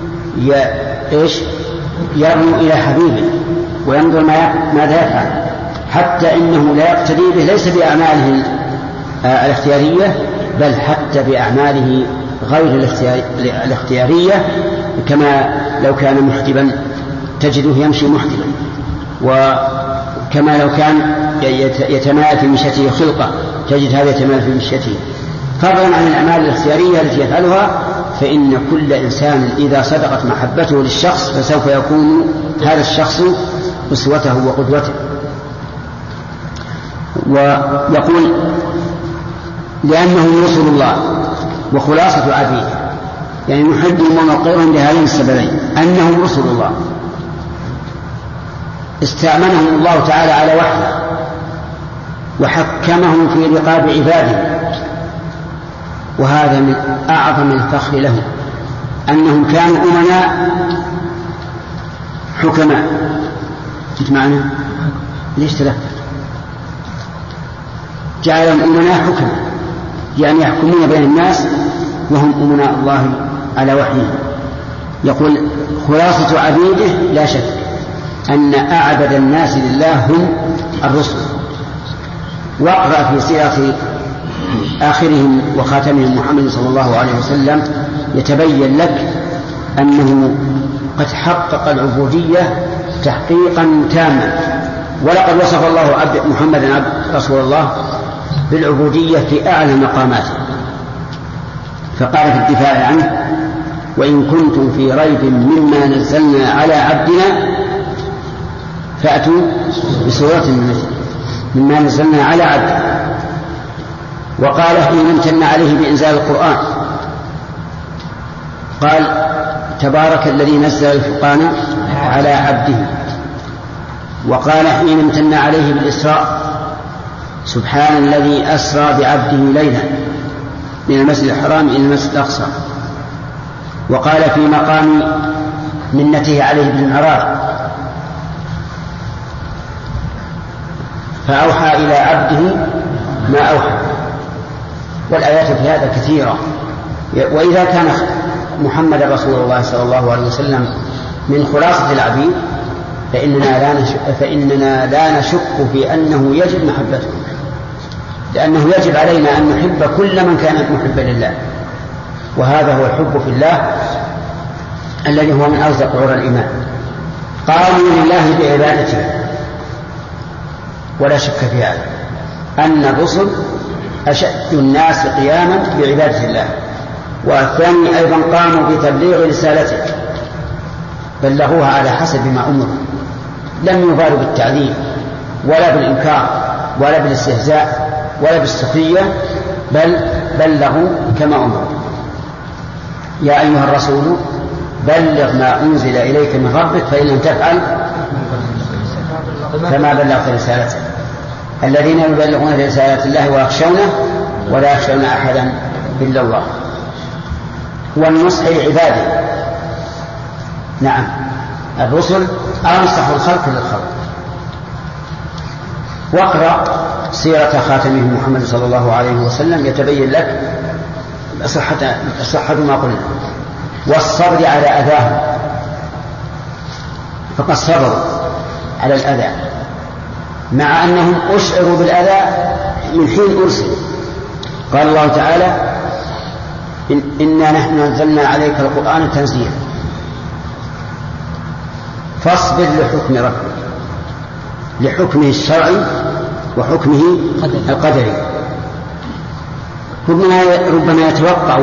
يرمو إلى حبيبه وينظر ماذا يفعل، حتى إنه لا يقتدي به ليس بأعماله الاختيارية بل حتى بأعماله غير الاختيارية، كما لو كان محجبا تجده يمشي محجبا، وكما لو كان يتمايل في مشيته خلقة تجد هذا يتمايل في مشيته. فضلا عن الأعمال الاختيارية التي يفعلها، فإن كل إنسان إذا صدقت محبته للشخص فسوف يكون هذا الشخص أسوته وقدوته. ويقول لأنهم رسل الله وخلاصة عبيده، يعني نحبهم ونوقرهم لهذين السببين، أنهم رسل الله استأمنهم الله تعالى على وحيه وحكمهم في رقاب عباده، وهذا من أعظم الفخر لهم أنهم كانوا أمناء حكماء. انت معنا؟ ليش تلفت؟ جعلهم أمناء حكماء، يعني يحكمون بين الناس وهم أمناء الله على وحيه. يقول خلاصة عبيده لا شك أن أعبد الناس لله هم الرسل. واقرأ في سيرة آخرهم وخاتمهم محمد صلى الله عليه وسلم يتبين لك أنه قد حقق العبودية تحقيقا تاما. ولقد وصف الله عبد محمدا عبد رسول الله بالعبودية في أعلى مقاماته، فقال في الدفاع عنه وإن كنتم في ريب مما نزلنا على عبدنا فأتوا بسورة من مثله مما نزلنا على عبدنا. وقال حين امتن عليه بإنزال القرآن قال تبارك الذي نزل الفرقان على عبده. وقال حين امتن عليه بالإسراء سبحان الذي أسرى بعبده ليلا من المسجد الحرام إلى المسجد الأقصى. وقال في مقام منته عليه بالمعراج فأوحى إلى عبده ما أوحى. والآيات في هذا كثيرة. وإذا كان محمد رسول الله صلى الله عليه وسلم من خلاصة العبيد فإننا لا نشك, فإننا لا نشك في أنه يجب محبته، لأنه يجب علينا أن نحب كل من كان محبا لله، وهذا هو الحب في الله الذي هو من أوثق عرى الإيمان. قالوا لله بعبادته، ولا شك في هذا أن الرسل أشد الناس قياما بعبادة الله، والثاني أيضا قاموا بتبليغ رسالته بلغوها على حسب ما أمروا، لم يبالوا بالتعذيب ولا بالإنكار ولا بالاستهزاء ولا بالسخرية، بل بلغوا كما أمروا. يا أيها الرسول بلغ ما أنزل إليك من ربك فإن لم تفعل فما بلغت رسالته. الذين يبلغون رسالة الله ويخشونه ولا يخشون أحدا إلا الله. والنصح لعباده، نعم الرسل أنصح الخلق للخلق. واقرأ سيرة خاتمه محمد صلى الله عليه وسلم يتبين لك صحة, صحة ما قلنا، والصبر على أذاه، فقد صبروا على الأذى مع أنهم أشعروا بالأذى من حين أرسل. قال الله تعالى إن إنا نحن نزلنا عليك القرآن تنزيلا فاصبر لحكم ربك، لحكمه الشرعي وحكمه القدري. ربما يتوقع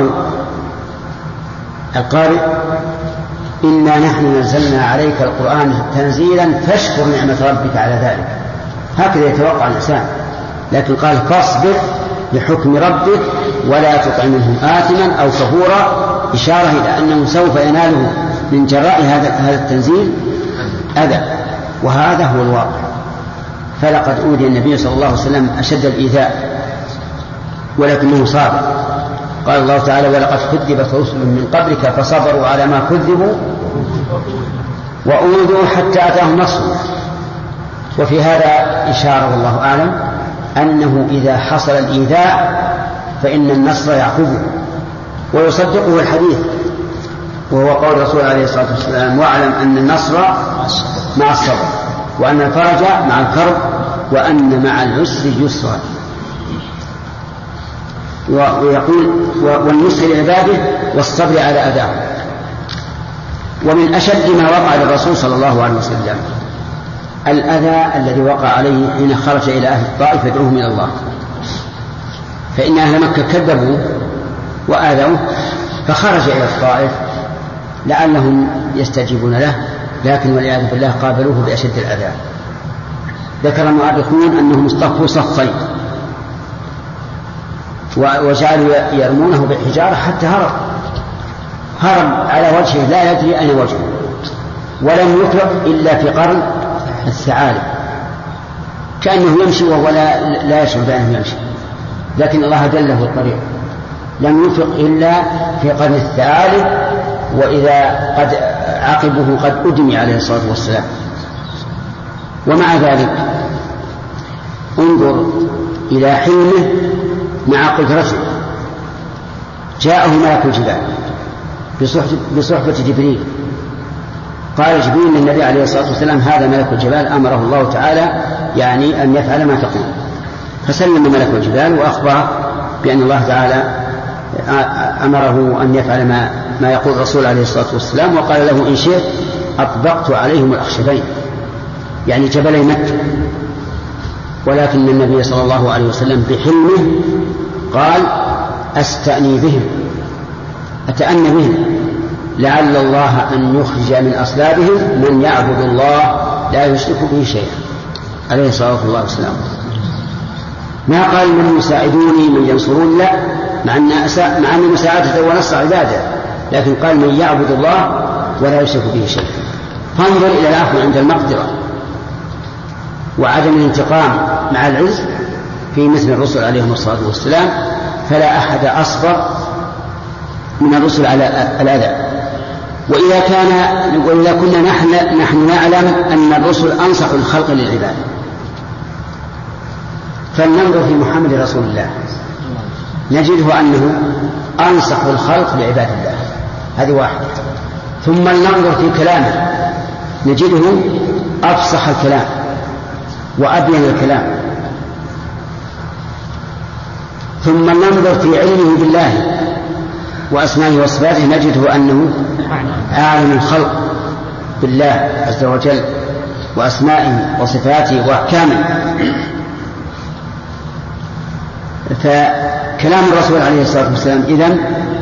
القارئ إنا نحن نزلنا عليك القرآن تنزيلا فاشكر نعمة ربك على ذلك، هكذا يتوقع الإنسان، لكن قال فاصبر لحكم ربك ولا تطع منهم آثما أو كفورا، إشارة إلى أنه سوف يناله من جراء هذا هذا التنزيل أذى، وهذا هو الواقع. فلقد أوذي النبي صلى الله عليه وسلم أشد الإيذاء ولكنه صابر. قال الله تعالى ولقد كذبت رسل من قبلك فصبروا على ما كذبوا وأوذوا حتى أتاهم نصرنا. وفي هذا إشارة والله أعلم أنه إذا حصل الإيذاء فإن النصر يعقبه ويصدقه الحديث، وهو قول الرسول عليه الصلاة والسلام واعلم أن النصر مع الصبر وأن الفرج مع الكرب وأن مع العسر يسرا. ويقول والنصر لعباده والصبر على أذاهم. ومن أشد ما وقع للرسول صلى الله عليه وسلم الأذى الذي وقع عليه حين خرج إلى أهل الطائف يدعوهم إلى الله، فإن أهل مكة كذبوا وآذوه فخرج إلى الطائف لعلهم يستجيبون له، لكن والعياذ بالله قابلوه بأشد العذاب. ذكر المؤرخون أنهم اصطفوا صفين وجعلوا يرمونه بالحجارة حتى هرب هرب على وجهه لا يدري أين وجهه، ولم يطلق إلا في قرن الثعالب كأنه يمشي وهو لا, لا يشعر بأنه يمشي، لكن الله دله الطريق. لم يطلق إلا في قرن الثعالب وإذا قد عقبه قد أدمي عليه الصلاة والسلام. ومع ذلك انظر إلى حلمه مع قدرته. جاءه ملك الجبال بصحبة جبريل، قال جبريل للنبي عليه الصلاة والسلام هذا ملك الجبال أمره الله تعالى يعني أن يفعل ما تقول، فسلم ملك الجبال وأخبر بأن الله تعالى أمره أن يفعل ما, ما يقول الرسول عليه الصلاة والسلام، وقال له إن شئت أطبقت عليهم الأخشبين يعني جبلي مكة. ولكن النبي صلى الله عليه وسلم بحلمه قال أستأني بهم أتأنى بهم لعل الله أن يخرج من أصلابهم من يعبد الله لا يشرك به شيئا عليه الصلاة والسلام. ما قال من يساعدوني من ينصرون، لا، مع أن مساعدته ونصر عباده، لكن قال من يعبد الله ولا يشرك به شيئا. فانظر إلى العفو عند المقدرة وعدم الانتقام مع العز في مثل الرسل عليهم الصلاة والسلام، فلا أحد أصبر من الرسل على الأذى. وإذا كان وإذا كنا نحن نحن نعلم أن الرسل أنصح الخلق للعباد، فلننظر في محمد رسول الله نجده أنه أنصح الخلق لعباد الله، هذه واحدة. ثم ننظر في كلامه نجده أفصح الكلام وأبين الكلام. ثم ننظر في علمه بالله وأسمائه وصفاته نجده أنه أعلم الخلق بالله عز وجل وأسمائه وصفاته وأحكامه. فكلام الرسول عليه الصلاة والسلام إذن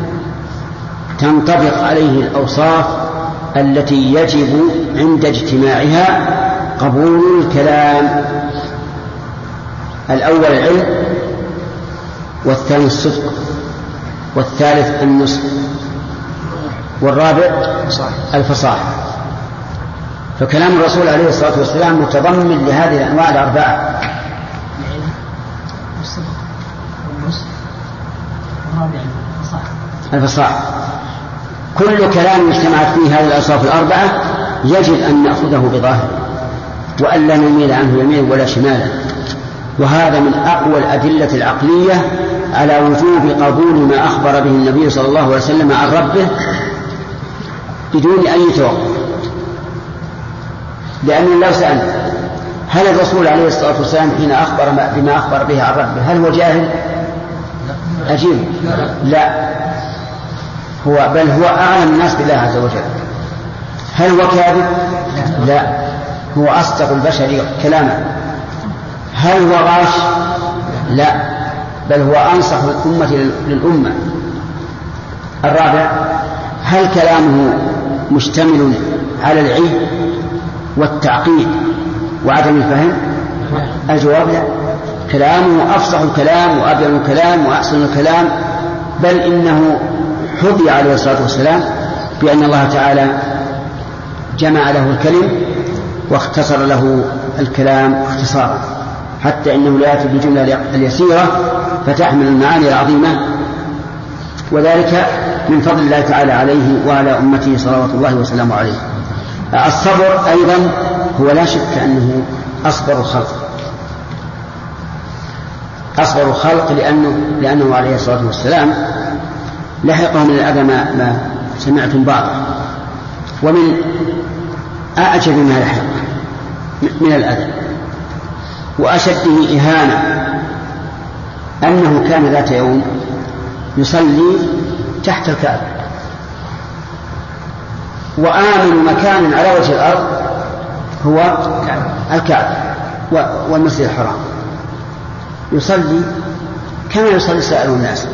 تنطبق عليه الأوصاف التي يجب عند اجتماعها قبول الكلام. الأول العلم، والثاني الصدق، والثالث النصح، والرابع الفصاحة. فكلام الرسول عليه الصلاة والسلام متضمن لهذه الأنواع الأربعة: الفصاحة. كل كلام اجتمعت فيه هذه الأوصاف الأربعة يجب أن نأخذه بظاهره وأن لا نميل عنه يمين ولا شمالا. وهذا من أقوى الأدلة العقلية على وجوب قبول ما أخبر به النبي صلى الله عليه وسلم عن ربه بدون أي توقف. لأنه لو سألت هل الرسول عليه الصلاة والسلام حين أخبر بما أخبر به عن ربه هل هو جاهل؟ أجيب لا، هو بل هو أعلم الناس بالله عز وجل. هل هو كاذب؟ لا، هو أصدق البشر كلاما. هل هو غاش؟ لا، بل هو أنصح الأمة للأمة. الرابع، هل كلامه مشتمل على العيب والتعقيد وعدم الفهم؟ الجواب لا، كلامه أفصح الكلام وأبين الكلام وأحسن الكلام، بل إنه حظي عليه الصلاة والسلام بأن الله تعالى جمع له الكلم واختصر له الكلام اختصارا، حتى إنه لا يأتي بالجملة اليسيرة فتحمل المعاني العظيمة، وذلك من فضل الله تعالى عليه وعلى أمته صلوات الله وسلامه عليه. الصبر أيضا هو لا شك أنه أصبر الخلق، أصبر الخلق لأنه, لأنه عليه الصلاة والسلام لحقه من الأذى ما, ما سمعتم بعض، ومن أعجب ما لحق من الأذى وأشده إهانة أنه كان ذات يوم يصلي تحت الكعبة، وآمن مكان على وجه الأرض هو الكعبة والمسجد الحرام، يصلي كما يصلي سائر الناس،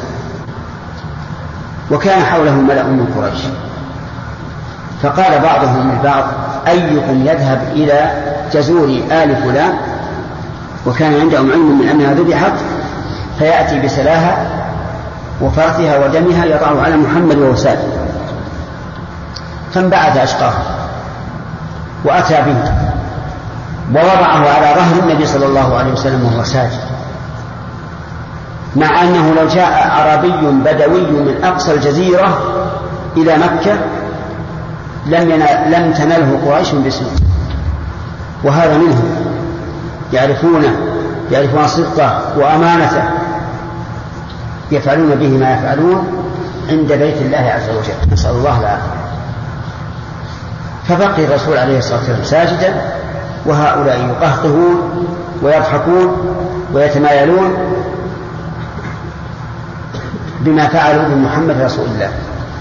وكان حوله ملأ من قريش، فقال بعضهم لبعض: أيكم يذهب إلى جزور آل فلان، وكان عندهم علم من أنها ذبحت، فيأتي بسلاها وفرثها ودمها يضعه على محمد وهو ساجد، فانبعث أشقاه وأتى به ووضعه على ظهر النبي صلى الله عليه وسلم وهو ساجد، مع أنه لو جاء عربي بدوي من أقصى الجزيرة إلى مكة لم, لم تنله قريش بسوء، وهذا منهم يعرفونه يعرفون صدقه وأمانته، يفعلون به ما يفعلون عند بيت الله عز وجل، نسأل الله العافية. فبقي الرسول عليه الصلاة والسلام ساجدا، وهؤلاء يقهقهون ويضحكون ويتمايلون بما فعلوا بمحمد رسول الله،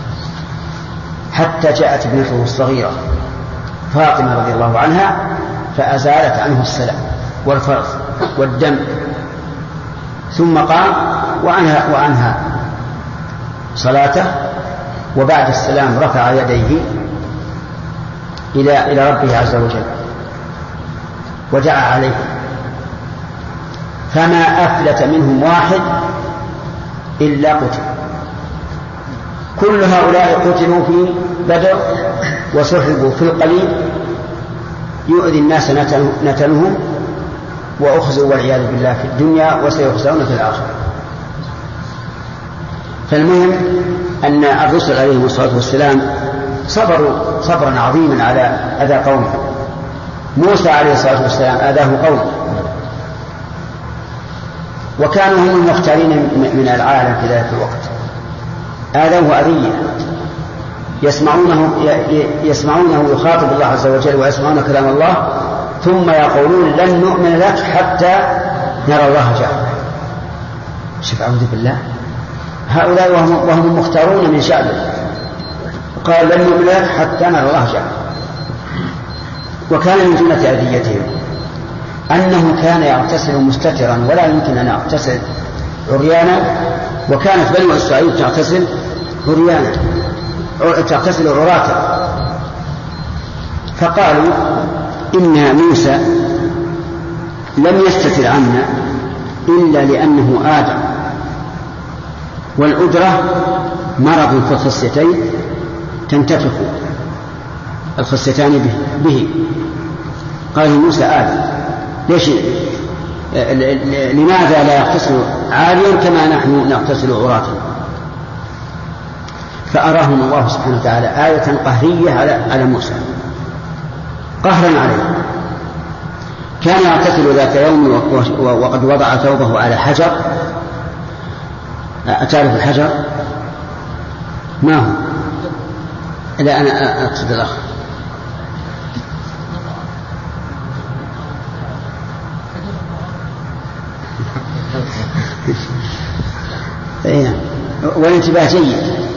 حتى جاءت ابنته الصغيرة فاطمة رضي الله عنها فأزالت عنه السلام والفرث والدم، ثم قام وأنهى, وأنهى صلاته، وبعد السلام رفع يديه إلى, إلى ربه عز وجل ودعا عليه، فما أفلت منهم واحد إلا قتل. كل هؤلاء قتلوا في بدر وسحبوا في القليل يؤذي الناس نتنهم، وأخزوا والعياذ بالله في الدنيا وسيخزون في الآخرة. فالمهم أن الرسل عليهم الصلاة والسلام صبروا صبرا عظيما على أذى قومه. موسى عليه الصلاة والسلام آذاه قومه، وكانوا هم المختارين من العالم في ذلك الوقت، آذوه أذية، يسمعونه يسمعونه يخاطب الله عز وجل ويسمعون كلام الله، ثم يقولون: لن نؤمن لك حتى نرى الله جهرا. شوف، أعوذ بالله، هؤلاء وهم, وهم المختارون من شعبه، قال: لن نؤمن لك حتى نرى الله جهرا. وكان من جملة أذيتهم أنه كان يغتسل مستترا ولا يمكن أن يغتسل عريانا، وكانت بنو إسرائيل تغتسل عريانا تغتسل عراة، فقالوا: إن موسى لم يستتر عنا إلا لأنه آدم، والأدرة مرض في الخصيتين تنتفخ الخصيتان به. قال موسى: آدم، ليش لماذا لا يغتسل عاليا كما نحن نغتسل عراة؟ فأراهم الله سبحانه وتعالى آية قهرية على على موسى، قهرا عليه. كان يغتسل ذات يوم وقد وضع ثوبه على حجر. أتعرف الحجر؟ ما هو؟ لا، أنا أقصد الأخ. والانتباه جيد.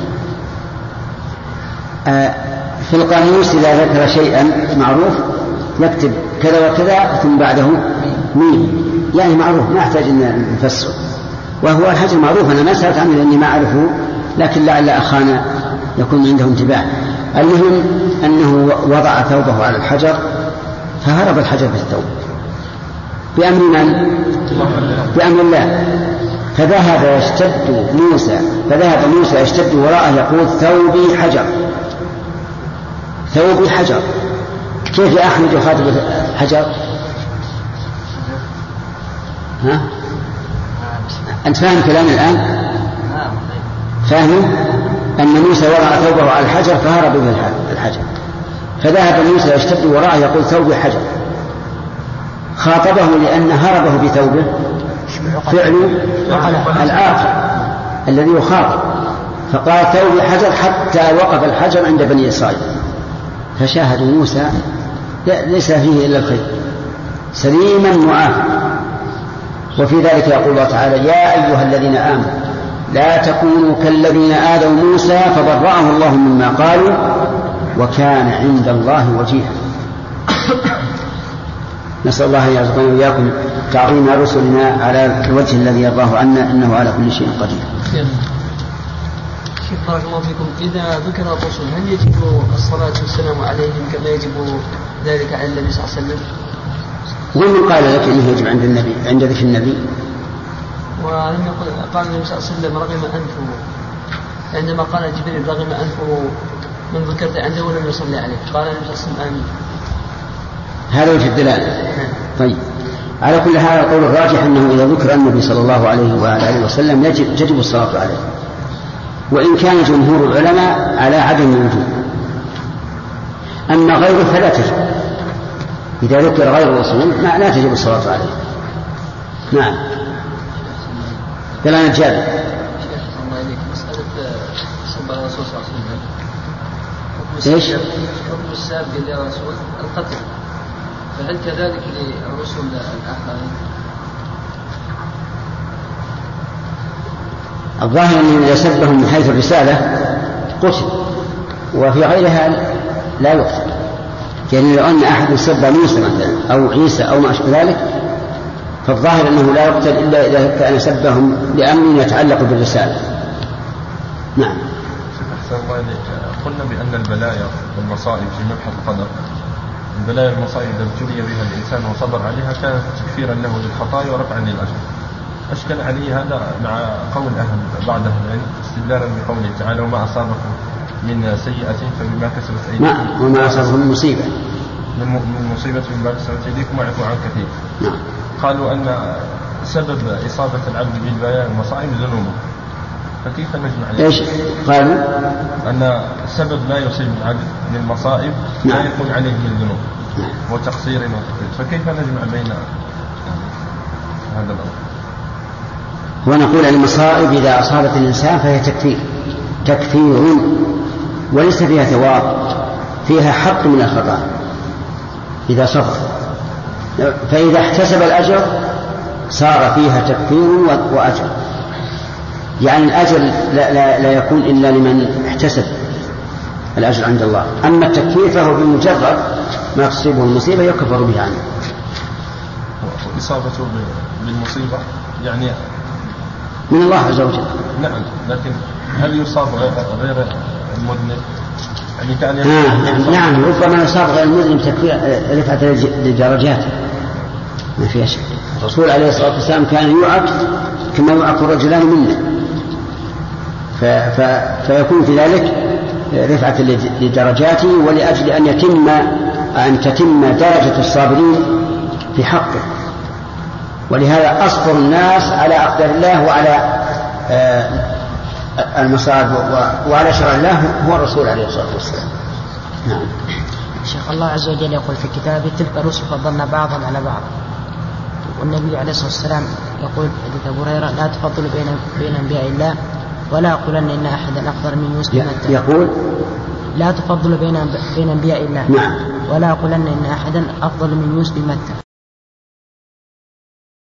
في القاموس إذا ذكر شيئا معروف يكتب كذا وكذا ثم بعده ميم، يعني معروف ما يحتاج أن نفسر، وهو الحجر معروف. أنا ما سألت عنه لأني ما أعرفه، لكن لعل أخانا يكون عنده انتباه. المهم أنه وضع ثوبه على الحجر فهرب الحجر بالثوب بأمر من؟ بأمر الله. فذهب يشتد موسى فذهب موسى يشتد وراءه يقول ثوبي حجر ثوبي حجر. كيف يا أحمد يخاطب الحجر؟ ها؟ أنت فاهم كلامي الآن؟ فاهم أن موسى وضع ثوبه على الحجر فهرب به الحجر. فذهب موسى يشتد وراءه يقول ثوبي حجر. خاطبه لأن هربه بثوبه فعل العاقل الذي يخاطب، فقال ثوبي حجر حتى وقف الحجر عند بني إسرائيل. فشاهدوا موسى ليس فيه إلا الخير سليما معافى. وفي ذلك يقول الله تعالى يا أيها الذين آمنوا لا تكونوا كالذين آذوا موسى فبرأه الله مما قالوا وكان عند الله وجيها. نسأل الله أن يرزقنا وإياكم تعظيم رسلنا على الوجه الذي يرضاه عنا إنه على كل شيء قدير. شيخ بارك الله فيكم، إذا ذكر الرسل هل يجب الصلاة والسلام عليهم كما يجب ذلك على النبي صلى الله عليه وسلم؟ ومن قال لك إنه يجب عند النبي عند ذكر النبي؟ ولم يقل قال النبي صلى الله عليه وسلم رغم أنفه عندما قال جبريل رغم أنفه من ذكرت عنده ولم يصلي عليه، قال النبي صلى الله عليه وسلم آمين. هذا وجه الدلالة. طيب على كل حال القول الراجح أنه إذا ذكر النبي صلى الله عليه وآله وسلم يجب, يجب الصلاة عليه، وإن كان جمهور العلماء على عدم الوجوب. أما غيره فلا تجب، إذا ذكر غير الرسول لا تجب الصلاة عليه. نعم. كلام الجابر. مسألة سب الرسول صلى الله عليه وسلم إيش؟ حكم الساب للرسول القتل، فهل كذلك للرسل الآخرين؟ الظاهر أن إذا سبهم من حيث الرسالة قتل، وفي غيرها لا يقتل. يعني لو أن أحد سب موسى مثلا أو عيسى أو ما أشبه ذلك فالظاهر أنه لا يقتل إلا إذا كان سبهم لأمر يتعلق بالرسالة. نعم. قلنا بأن البلايا والمصائب في مبحث القدر، البلايا والمصائب إذا ابتلي بها الإنسان وصبر عليها كانت تكفيرا له للخطايا ورفعا للأجر. أشكل عليه هذا مع قول أهل بعد أهل العلم استدلالا بقوله تعالى وما أصابكم من سيئة فبما كسبت أيديكم وما أصابكم من مصيبة من مصيبة بما كسبت أيديكم ويعفو عن كثير. نعم. قالوا أن سبب إصابة العبد بالبلايا والمصائب ذنوبه، فكيف نجمع؟ إيش قالوا؟ أن سبب ما يصيب العبد من المصائب لا نعم. يكون عليه من الذنوب وتقصير وتقصير، فكيف نجمع بين هذا الأمر؟ ونقول المصائب إذا أصابت الإنسان فهي تكفير تكفير وليس فيها ثواب، فيها حق من الخطأ إذا صبر، فإذا احتسب الأجر صار فيها تكفير وأجر. يعني الأجر لا, لا, لا يكون إلا لمن احتسب الأجر عند الله، أما التكفير فهو بمجرد ما تصيبه المصيبة يكفر بها عنه. إصابته بالمصيبة يعني من الله عز وجل. نعم، لكن هل يصاب غير المذنب؟ يعني كان آه نعم، ربما يصاب غير المذنب تكفير رفعة لدرجاته ما فيها شك. الرسول عليه الصلاة والسلام كان يوعك كما يوعك الرجلان منا، فيكون في ذلك رفعة لدرجاته ولأجل أن يتم أن تتم درجة الصابرين في حقه. ولهذا أصبر الناس على أقدار الله وعلى المصائب وعلى شرع الله هو الرسول عليه الصلاة والسلام. نعم. شيخ الله عز وجل يقول في كتابه تلك الرسل فضلنا بعضهم على بعض، والنبي عليه الصلاة والسلام يقول حديث أبو هريرة لا تفضلوا بين بين أنبياء الله ولا أقولن إن أحدا أفضل من يوسف متى. يقول لا تفضلوا بين بين أنبياء الله. نعم. ولا أقولن إن أحدا أفضل من يوسف متى.